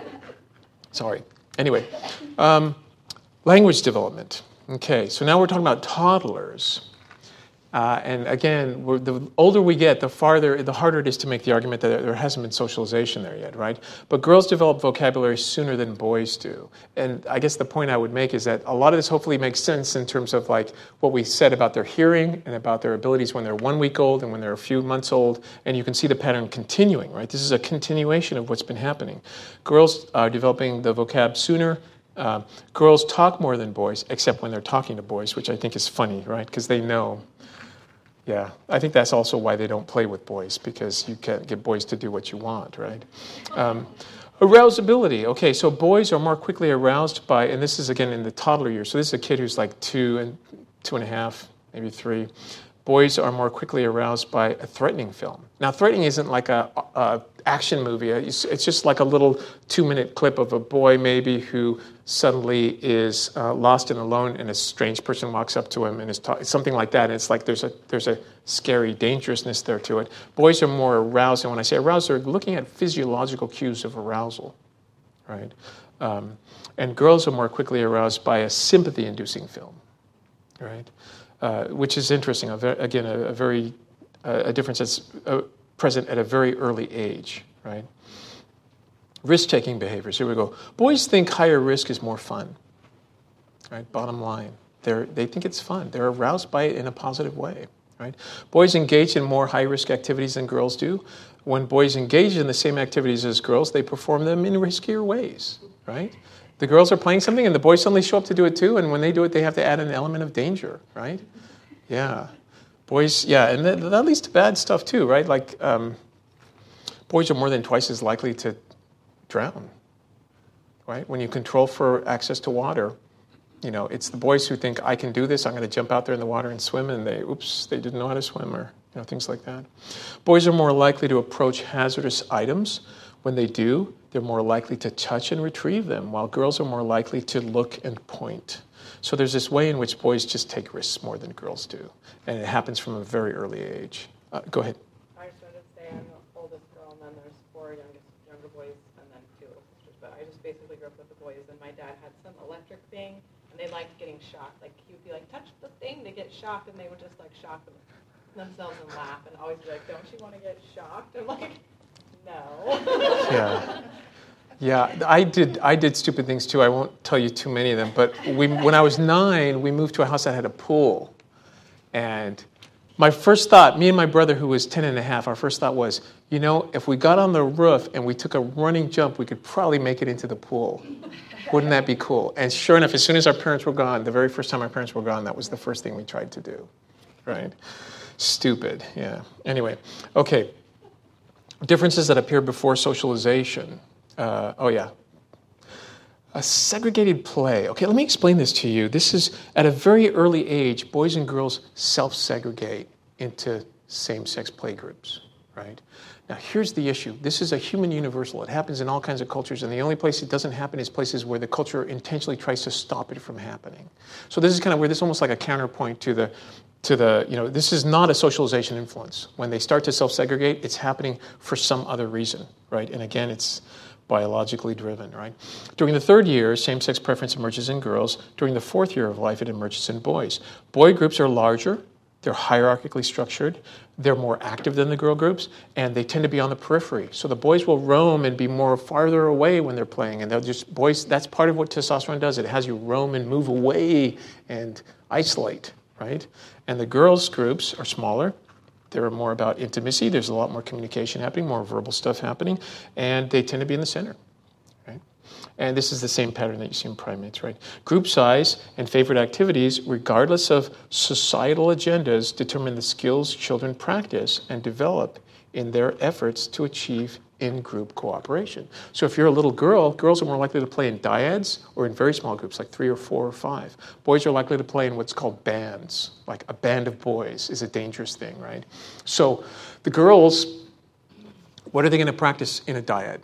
sorry. Anyway, um, language development. Okay, so now we're talking about toddlers. Uh, and again, we're, the older we get, the farther, the harder it is to make the argument that there hasn't been socialization there yet, right? But girls develop vocabulary sooner than boys do. And I guess the point I would make is that a lot of this hopefully makes sense in terms of like what we said about their hearing and about their abilities when they're one week old and when they're a few months old. And you can see the pattern continuing, right? This is a continuation of what's been happening. Girls are developing the vocab sooner. Uh, girls talk more than boys, except when they're talking to boys, which I think is funny, right? Because they know. Yeah, I think that's also why they don't play with boys, because you can't get boys to do what you want, right? Um, arousability. Okay, so boys are more quickly aroused by, and this is again in the toddler years. So this is a kid who's like two and two and a half, maybe three. Boys are more quickly aroused by a threatening film. Now, threatening isn't like a, a action movie. It's, it's just like a little two-minute clip of a boy maybe who suddenly is uh, lost and alone, and a strange person walks up to him and is ta- something like that. And it's like there's a there's a scary dangerousness there to it. Boys are more aroused, and when I say aroused, they're looking at physiological cues of arousal, right? Um, and girls are more quickly aroused by a sympathy-inducing film, right? Uh, which is interesting. A ver- again, a, a very uh, a difference that's uh, present at a very early age, right? Risk-taking behaviors. Here we go. Boys think higher risk is more fun, right? Bottom line, they they think it's fun. They're aroused by it in a positive way, right? Boys engage in more high-risk activities than girls do. When boys engage in the same activities as girls, they perform them in riskier ways, right? The girls are playing something, and the boys suddenly show up to do it too. And when they do it, they have to add an element of danger, right? Yeah, boys. Yeah, and that, that leads to bad stuff too, right? Like um, boys are more than twice as likely to drown, right? When you control for access to water, you know, it's the boys who think I can do this. I'm going to jump out there in the water and swim, and they, oops, they didn't know how to swim, or you know, things like that. Boys are more likely to approach hazardous items. When they do, they're more likely to touch and retrieve them, while girls are more likely to look and point. So there's this way in which boys just take risks more than girls do, and it happens from a very early age. Uh, go ahead. I just wanted to say I'm the oldest girl, and then there's four youngest, younger boys, and then two little sisters. But I just basically grew up with the boys, and my dad had some electric thing, and they liked getting shocked. Like, he would be like, touch the thing, they get shocked, and they would just, like, shock them, themselves and laugh, and always be like, don't you want to get shocked? I'm like, no. Yeah. Yeah, I did I did stupid things too. I won't tell you too many of them, but we when I was nine, we moved to a house that had a pool. And my first thought, me and my brother who was ten and a half, our first thought was, you know, if we got on the roof and we took a running jump, we could probably make it into the pool. Wouldn't that be cool? And sure enough, as soon as our parents were gone, the very first time our parents were gone, that was the first thing we tried to do. Right? Stupid, yeah. Anyway, okay. Differences that appear before socialization. Uh, oh, yeah. A segregated play. Okay, let me explain this to you. This is, at a very early age, boys and girls self-segregate into same-sex play groups, right? Now, here's the issue. This is a human universal. It happens in all kinds of cultures, and the only place it doesn't happen is places where the culture intentionally tries to stop it from happening. So this is kind of where this is almost like a counterpoint to the, to the, you know, this is not a socialization influence. When they start to self-segregate, it's happening for some other reason, right? And again, it's biologically driven, right? During the third year, same-sex preference emerges in girls. During the fourth year of life, it emerges in boys. Boy groups are larger. They're hierarchically structured. They're more active than the girl groups, and they tend to be on the periphery. So the boys will roam and be more farther away when they're playing, and they'll just, boys, that's part of what testosterone does. It has you roam and move away and isolate, right? And the girls' groups are smaller. They're more about intimacy. There's a lot more communication happening, more verbal stuff happening, and they tend to be in the center. And this is the same pattern that you see in primates, right? Group size and favorite activities, regardless of societal agendas, determine the skills children practice and develop in their efforts to achieve in-group cooperation. So if you're a little girl, girls are more likely to play in dyads or in very small groups, like three or four or five. Boys are likely to play in what's called bands, like a band of boys is a dangerous thing, right? So the girls, what are they going to practice in a dyad?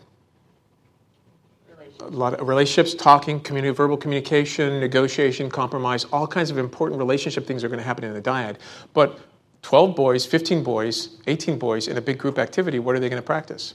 A lot of relationships, talking, community, verbal communication, negotiation, compromise, all kinds of important relationship things are going to happen in the dyad. But twelve boys, fifteen boys, eighteen boys in a big group activity, what are they going to practice?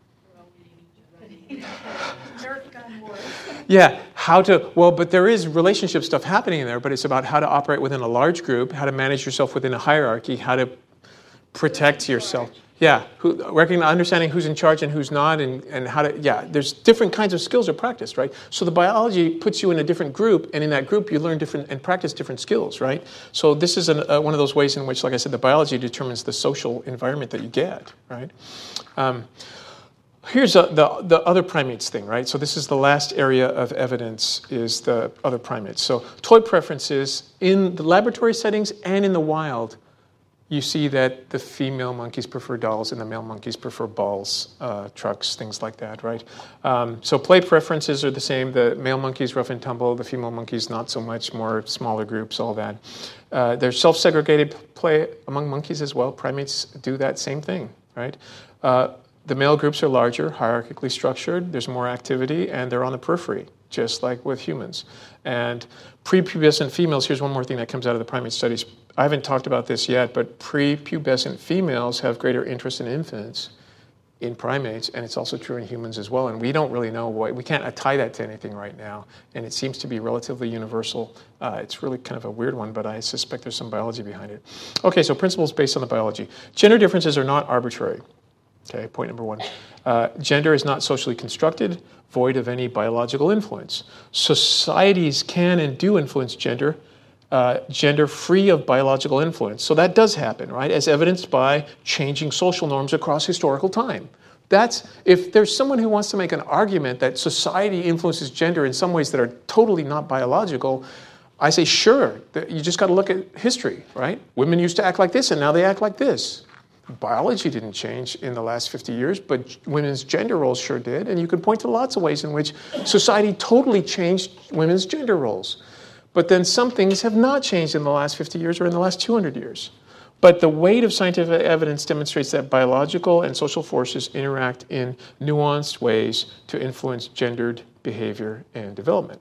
Yeah, how to, well, but there is relationship stuff happening in there, but it's about how to operate within a large group, how to manage yourself within a hierarchy, how to protect yourself. Yeah, who, recognize, understanding who's in charge and who's not, and, and how to, yeah, there's different kinds of skills are practiced, right? So the biology puts you in a different group, and in that group you learn different and practice different skills, right? So this is an, uh, one of those ways in which, like I said, the biology determines the social environment that you get, right? Um, here's a, the, the other primates thing, right? So this is the last area of evidence is the other primates. So toy preferences in the laboratory settings and in the wild, you see that the female monkeys prefer dolls and the male monkeys prefer balls, uh, trucks, things like that, right? Um, so play preferences are the same. The male monkeys rough and tumble, the female monkeys not so much, more smaller groups, all that. Uh, there's self-segregated play among monkeys as well. Primates do that same thing, right? Uh, the male groups are larger, hierarchically structured. There's more activity, and they're on the periphery, just like with humans. And prepubescent females, here's one more thing that comes out of the primate studies. I haven't talked about this yet, but prepubescent females have greater interest in infants in primates, and it's also true in humans as well. And we don't really know why. We can't tie that to anything right now, and it seems to be relatively universal. Uh, it's really kind of a weird one, but I suspect there's some biology behind it. Okay, so principles based on the biology. Gender differences are not arbitrary. Okay, point number one. Uh, gender is not socially constructed, void of any biological influence. Societies can and do influence gender, uh, gender free of biological influence. So that does happen, right, as evidenced by changing social norms across historical time. That's, if there's someone who wants to make an argument that society influences gender in some ways that are totally not biological, I say, sure, you just got to look at history, right? Women used to act like this, and now they act like this. Biology didn't change in the last fifty years, but women's gender roles sure did. And you can point to lots of ways in which society totally changed women's gender roles. But then some things have not changed in the last fifty years or in the last two hundred years. But the weight of scientific evidence demonstrates that biological and social forces interact in nuanced ways to influence gendered behavior and development.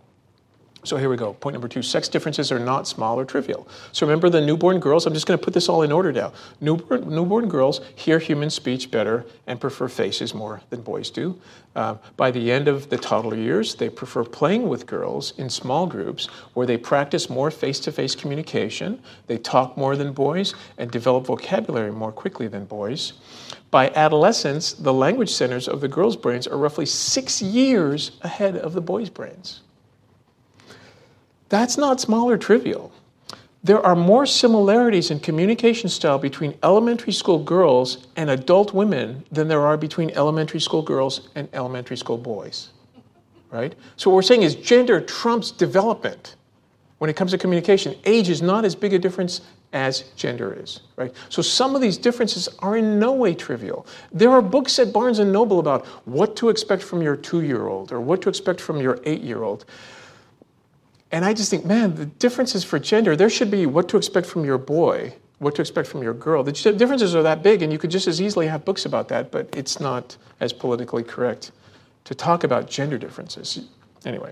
So here we go. Point number two, sex differences are not small or trivial. So remember the newborn girls, I'm just going to put this all in order now. Newborn, newborn girls hear human speech better and prefer faces more than boys do. Uh, by the end of the toddler years, they prefer playing with girls in small groups where they practice more face-to-face communication, they talk more than boys, and develop vocabulary more quickly than boys. By adolescence, the language centers of the girls' brains are roughly six years ahead of the boys' brains. That's not small or trivial. There are more similarities in communication style between elementary school girls and adult women than there are between elementary school girls and elementary school boys, right? So what we're saying is gender trumps development when it comes to communication. Age is not as big a difference as gender is, right? So some of these differences are in no way trivial. There are books at Barnes and Noble about what to expect from your two-year-old or what to expect from your eight-year-old. And I just think, man, the differences for gender, there should be what to expect from your boy, what to expect from your girl. The differences are that big, and you could just as easily have books about that, but it's not as politically correct to talk about gender differences. Anyway.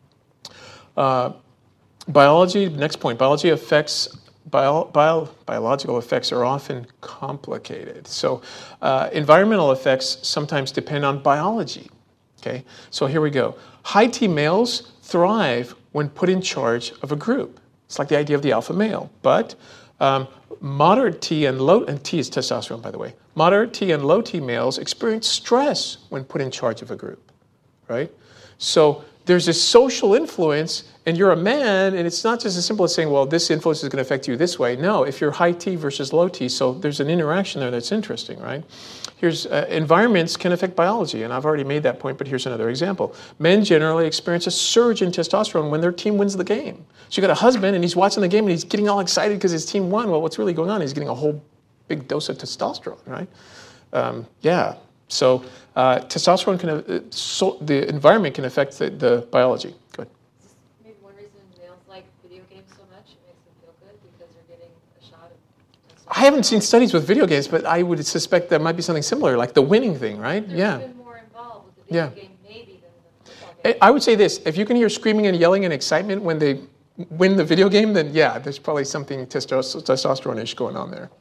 Uh, biology, next point, biology affects Bio, bio, biological effects are often complicated. So uh, environmental effects sometimes depend on biology. Okay, so here we go. High T males thrive when put in charge of a group. It's like the idea of the alpha male. But um, moderate T and low, and T is testosterone, by the way. Moderate T and low T males experience stress when put in charge of a group, right? So there's this social influence, and you're a man, and it's not just as simple as saying, well, this influence is going to affect you this way. No, if you're high T versus low T, so there's an interaction there that's interesting, right? Here's uh, environments can affect biology, and I've already made that point, but here's another example. Men generally experience a surge in testosterone when their team wins the game. So you got a husband, and he's watching the game, and he's getting all excited because his team won. Well, what's really going on? He's getting a whole big dose of testosterone, right? Um, yeah. So uh, testosterone can, uh, so the environment can affect the, the biology. Go ahead. Maybe one reason males like video games so much, it makes them feel good because they're getting a shot of testosterone. I haven't seen studies with video games, but I would suspect there might be something similar, like the winning thing, right? They're yeah. even more involved with the video Yeah. game maybe than the football game. I would say this, if you can hear screaming and yelling and excitement when they win the video game, then yeah, there's probably something testos- testosterone-ish going on there.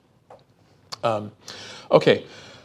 Um, okay,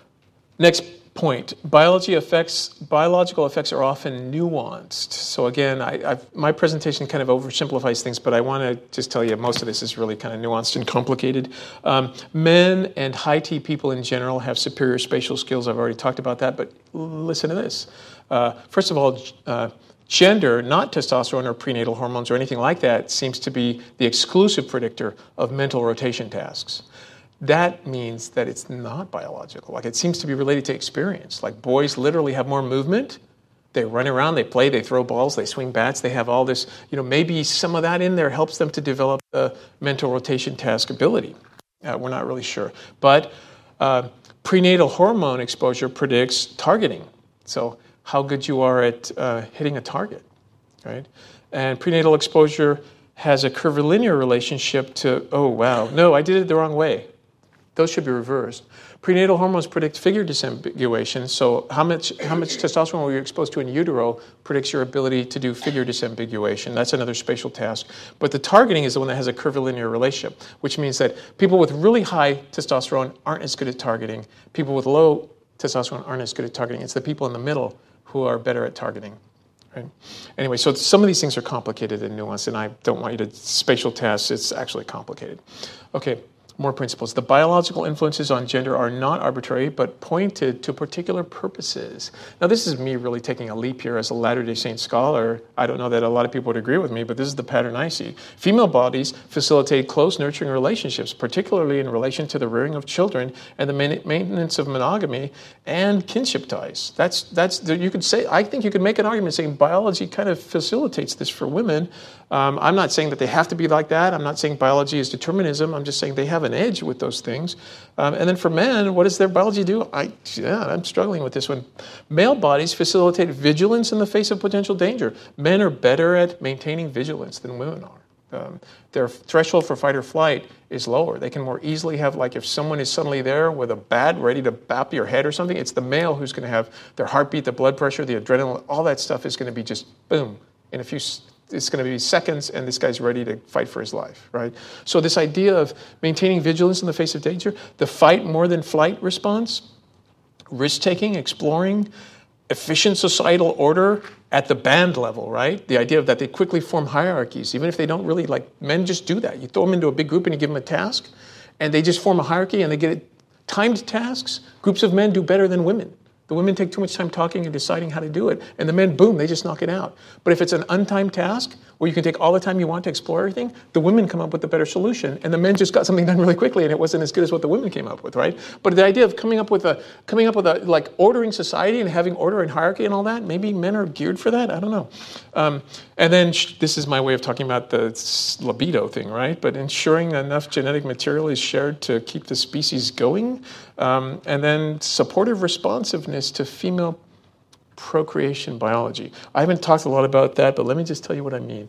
next point. Biology effects, biological effects are often nuanced. So again, I, I've, my presentation kind of oversimplifies things, but I want to just tell you most of this is really kind of nuanced and complicated. Um, men and high T people in general have superior spatial skills. I've already talked about that, but listen to this. Uh, first of all, uh, gender, not testosterone or prenatal hormones or anything like that, seems to be the exclusive predictor of mental rotation tasks. That means that it's not biological. Like, it seems to be related to experience. Like, boys literally have more movement. They run around, they play, they throw balls, they swing bats. They have all this, you know, maybe some of that in there helps them to develop the mental rotation task ability. Uh, we're not really sure. But uh, prenatal hormone exposure predicts targeting. So how good you are at uh, hitting a target, right? And prenatal exposure has a curvilinear relationship to, oh, wow, no, I did it the wrong way. Those should be reversed. Prenatal hormones predict figure disambiguation, so how much how much testosterone were you exposed to in utero predicts your ability to do figure disambiguation. That's another spatial task. But the targeting is the one that has a curvilinear relationship, which means that people with really high testosterone aren't as good at targeting. People with low testosterone aren't as good at targeting. It's the people in the middle who are better at targeting. Right? Anyway, so some of these things are complicated and nuanced, and I don't want you to spatial tasks. It's actually complicated. Okay. More principles. The biological influences on gender are not arbitrary, but pointed to particular purposes. Now, this is me really taking a leap here as a Latter-day Saint scholar. I don't know that a lot of people would agree with me, but this is the pattern I see. Female bodies facilitate close, nurturing relationships, particularly in relation to the rearing of children and the maintenance of monogamy and kinship ties. That's that's you could say. I think you could make an argument saying biology kind of facilitates this for women. Um, I'm not saying that they have to be like that. I'm not saying biology is determinism. I'm just saying they have an edge with those things. Um, and then for men, what does their biology do? I, yeah, I'm struggling with this one. Male bodies facilitate vigilance in the face of potential danger. Men are better at maintaining vigilance than women are. Um, their threshold for fight or flight is lower. They can more easily have, like, if someone is suddenly there with a bat ready to bap your head or something, it's the male who's going to have their heartbeat, the blood pressure, the adrenaline, all that stuff is going to be just boom in a few it's going to be seconds, and this guy's ready to fight for his life, right? So this idea of maintaining vigilance in the face of danger, the fight more than flight response, risk-taking, exploring, efficient societal order at the band level, right? The idea of that they quickly form hierarchies, even if they don't really, like, men just do that. You throw them into a big group and you give them a task, and they just form a hierarchy and they get timed tasks. Groups of men do better than women. The women take too much time talking and deciding how to do it. And the men, boom, they just knock it out. But if it's an untimed task, where you can take all the time you want to explore everything, the women come up with a better solution, and the men just got something done really quickly, and it wasn't as good as what the women came up with, right? But the idea of coming up with a, coming up with a, like, ordering society and having order and hierarchy and all that, maybe men are geared for that, I don't know. Um, and then, sh- this is my way of talking about the libido thing, right? But ensuring enough genetic material is shared to keep the species going, um, and then supportive responsiveness to female procreation biology. I haven't talked a lot about that, but let me just tell you what I mean.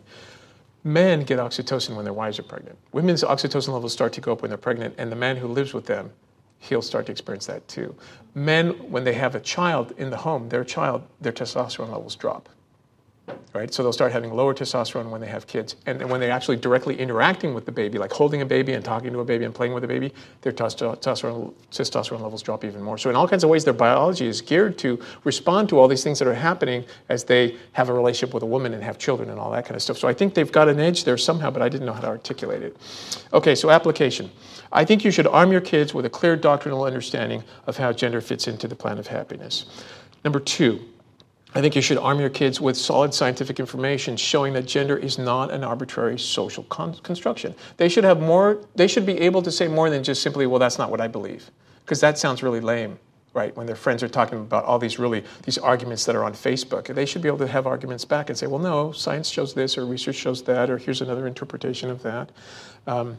Men get oxytocin when their wives are pregnant. Women's oxytocin levels start to go up when they're pregnant, and the man who lives with them, he'll start to experience that too. Men, when they have a child in the home, their child, their testosterone levels drop. Right? So they'll start having lower testosterone when they have kids. And then when they're actually directly interacting with the baby, like holding a baby and talking to a baby and playing with a baby, their testosterone, testosterone levels drop even more. So in all kinds of ways, their biology is geared to respond to all these things that are happening as they have a relationship with a woman and have children and all that kind of stuff. So I think they've got an edge there somehow, but I didn't know how to articulate it. Okay, so application. I think you should arm your kids with a clear doctrinal understanding of how gender fits into the plan of happiness. Number two, I think you should arm your kids with solid scientific information showing that gender is not an arbitrary social con- construction. They should have more, they should be able to say more than just simply, well, that's not what I believe. Because that sounds really lame, right? When their friends are talking about all these really, these arguments that are on Facebook. They should be able to have arguments back and say, well, no, science shows this, or research shows that, or here's another interpretation of that. Um,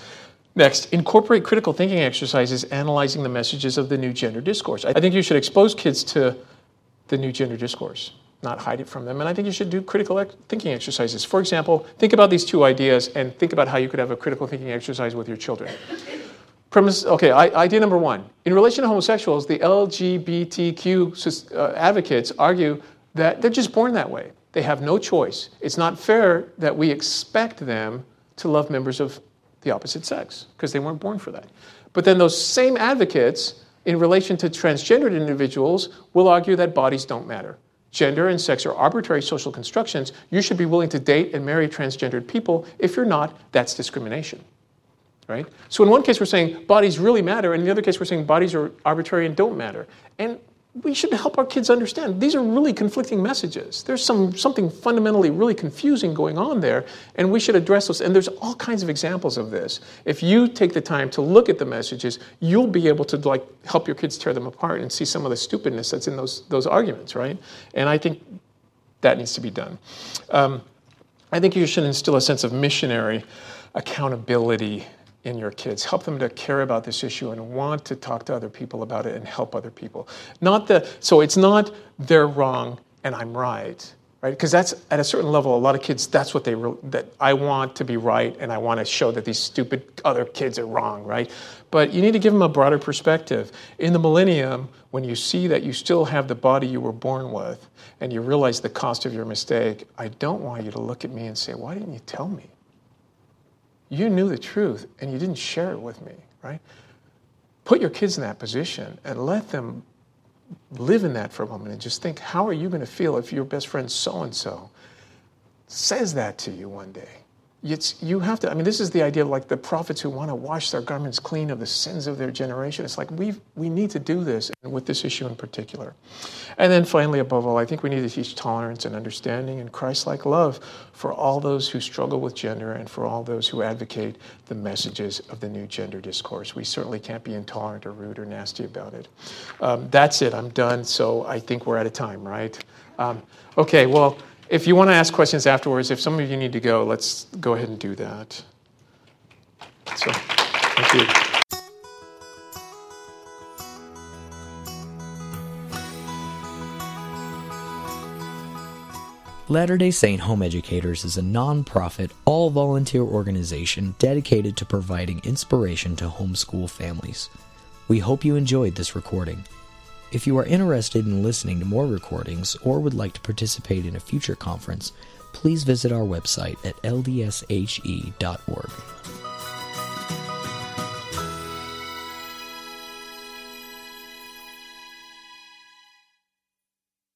Next, incorporate critical thinking exercises analyzing the messages of the new gender discourse. I think you should expose kids to the new gender discourse, not hide it from them. And I think you should do critical ex- thinking exercises. For example, think about these two ideas and think about how you could have a critical thinking exercise with your children. Premise, okay, I, idea number one. In relation to homosexuals, the L G B T Q uh, advocates argue that they're just born that way. They have no choice. It's not fair that we expect them to love members of the opposite sex because they weren't born for that. But then those same advocates in relation to transgendered individuals will argue that bodies don't matter. Gender and sex are arbitrary social constructions. You should be willing to date and marry transgendered people. If you're not, that's discrimination. Right? So in one case we're saying bodies really matter, and in the other case we're saying bodies are arbitrary and don't matter. And we should help our kids understand these are really conflicting messages. There's some something fundamentally really confusing going on there, and we should address those. And there's all kinds of examples of this. If you take the time to look at the messages, you'll be able to like help your kids tear them apart and see some of the stupidness that's in those those arguments, right? And I think that needs to be done. Um, I think you should instill a sense of missionary accountability in your kids. Help them to care about this issue and want to talk to other people about it and help other people. Not the, so it's not they're wrong and I'm right, right? Because that's, at a certain level, a lot of kids, that's what they, re- that I want to be right and I want to show that these stupid other kids are wrong, right? But you need to give them a broader perspective. In the millennium, when you see that you still have the body you were born with and you realize the cost of your mistake, I don't want you to look at me and say, why didn't you tell me? You knew the truth, and you didn't share it with me, right? Put your kids in that position and let them live in that for a moment and just think, how are you going to feel if your best friend so-and-so says that to you one day? It's, you have to, I mean, this is the idea of like the prophets who want to wash their garments clean of the sins of their generation. It's like we we need to do this with this issue in particular. And then finally, above all, I think we need to teach tolerance and understanding and Christ-like love for all those who struggle with gender and for all those who advocate the messages of the new gender discourse. We certainly can't be intolerant or rude or nasty about it. Um, that's it. I'm done. So I think we're out of time, right? Um, okay, well, if you want to ask questions afterwards, if some of you need to go, let's go ahead and do that. So, thank you. Latter-day Saint Home Educators is a non-profit, all-volunteer organization dedicated to providing inspiration to homeschool families. We hope you enjoyed this recording. If you are interested in listening to more recordings or would like to participate in a future conference, please visit our website at L D S H E dot org.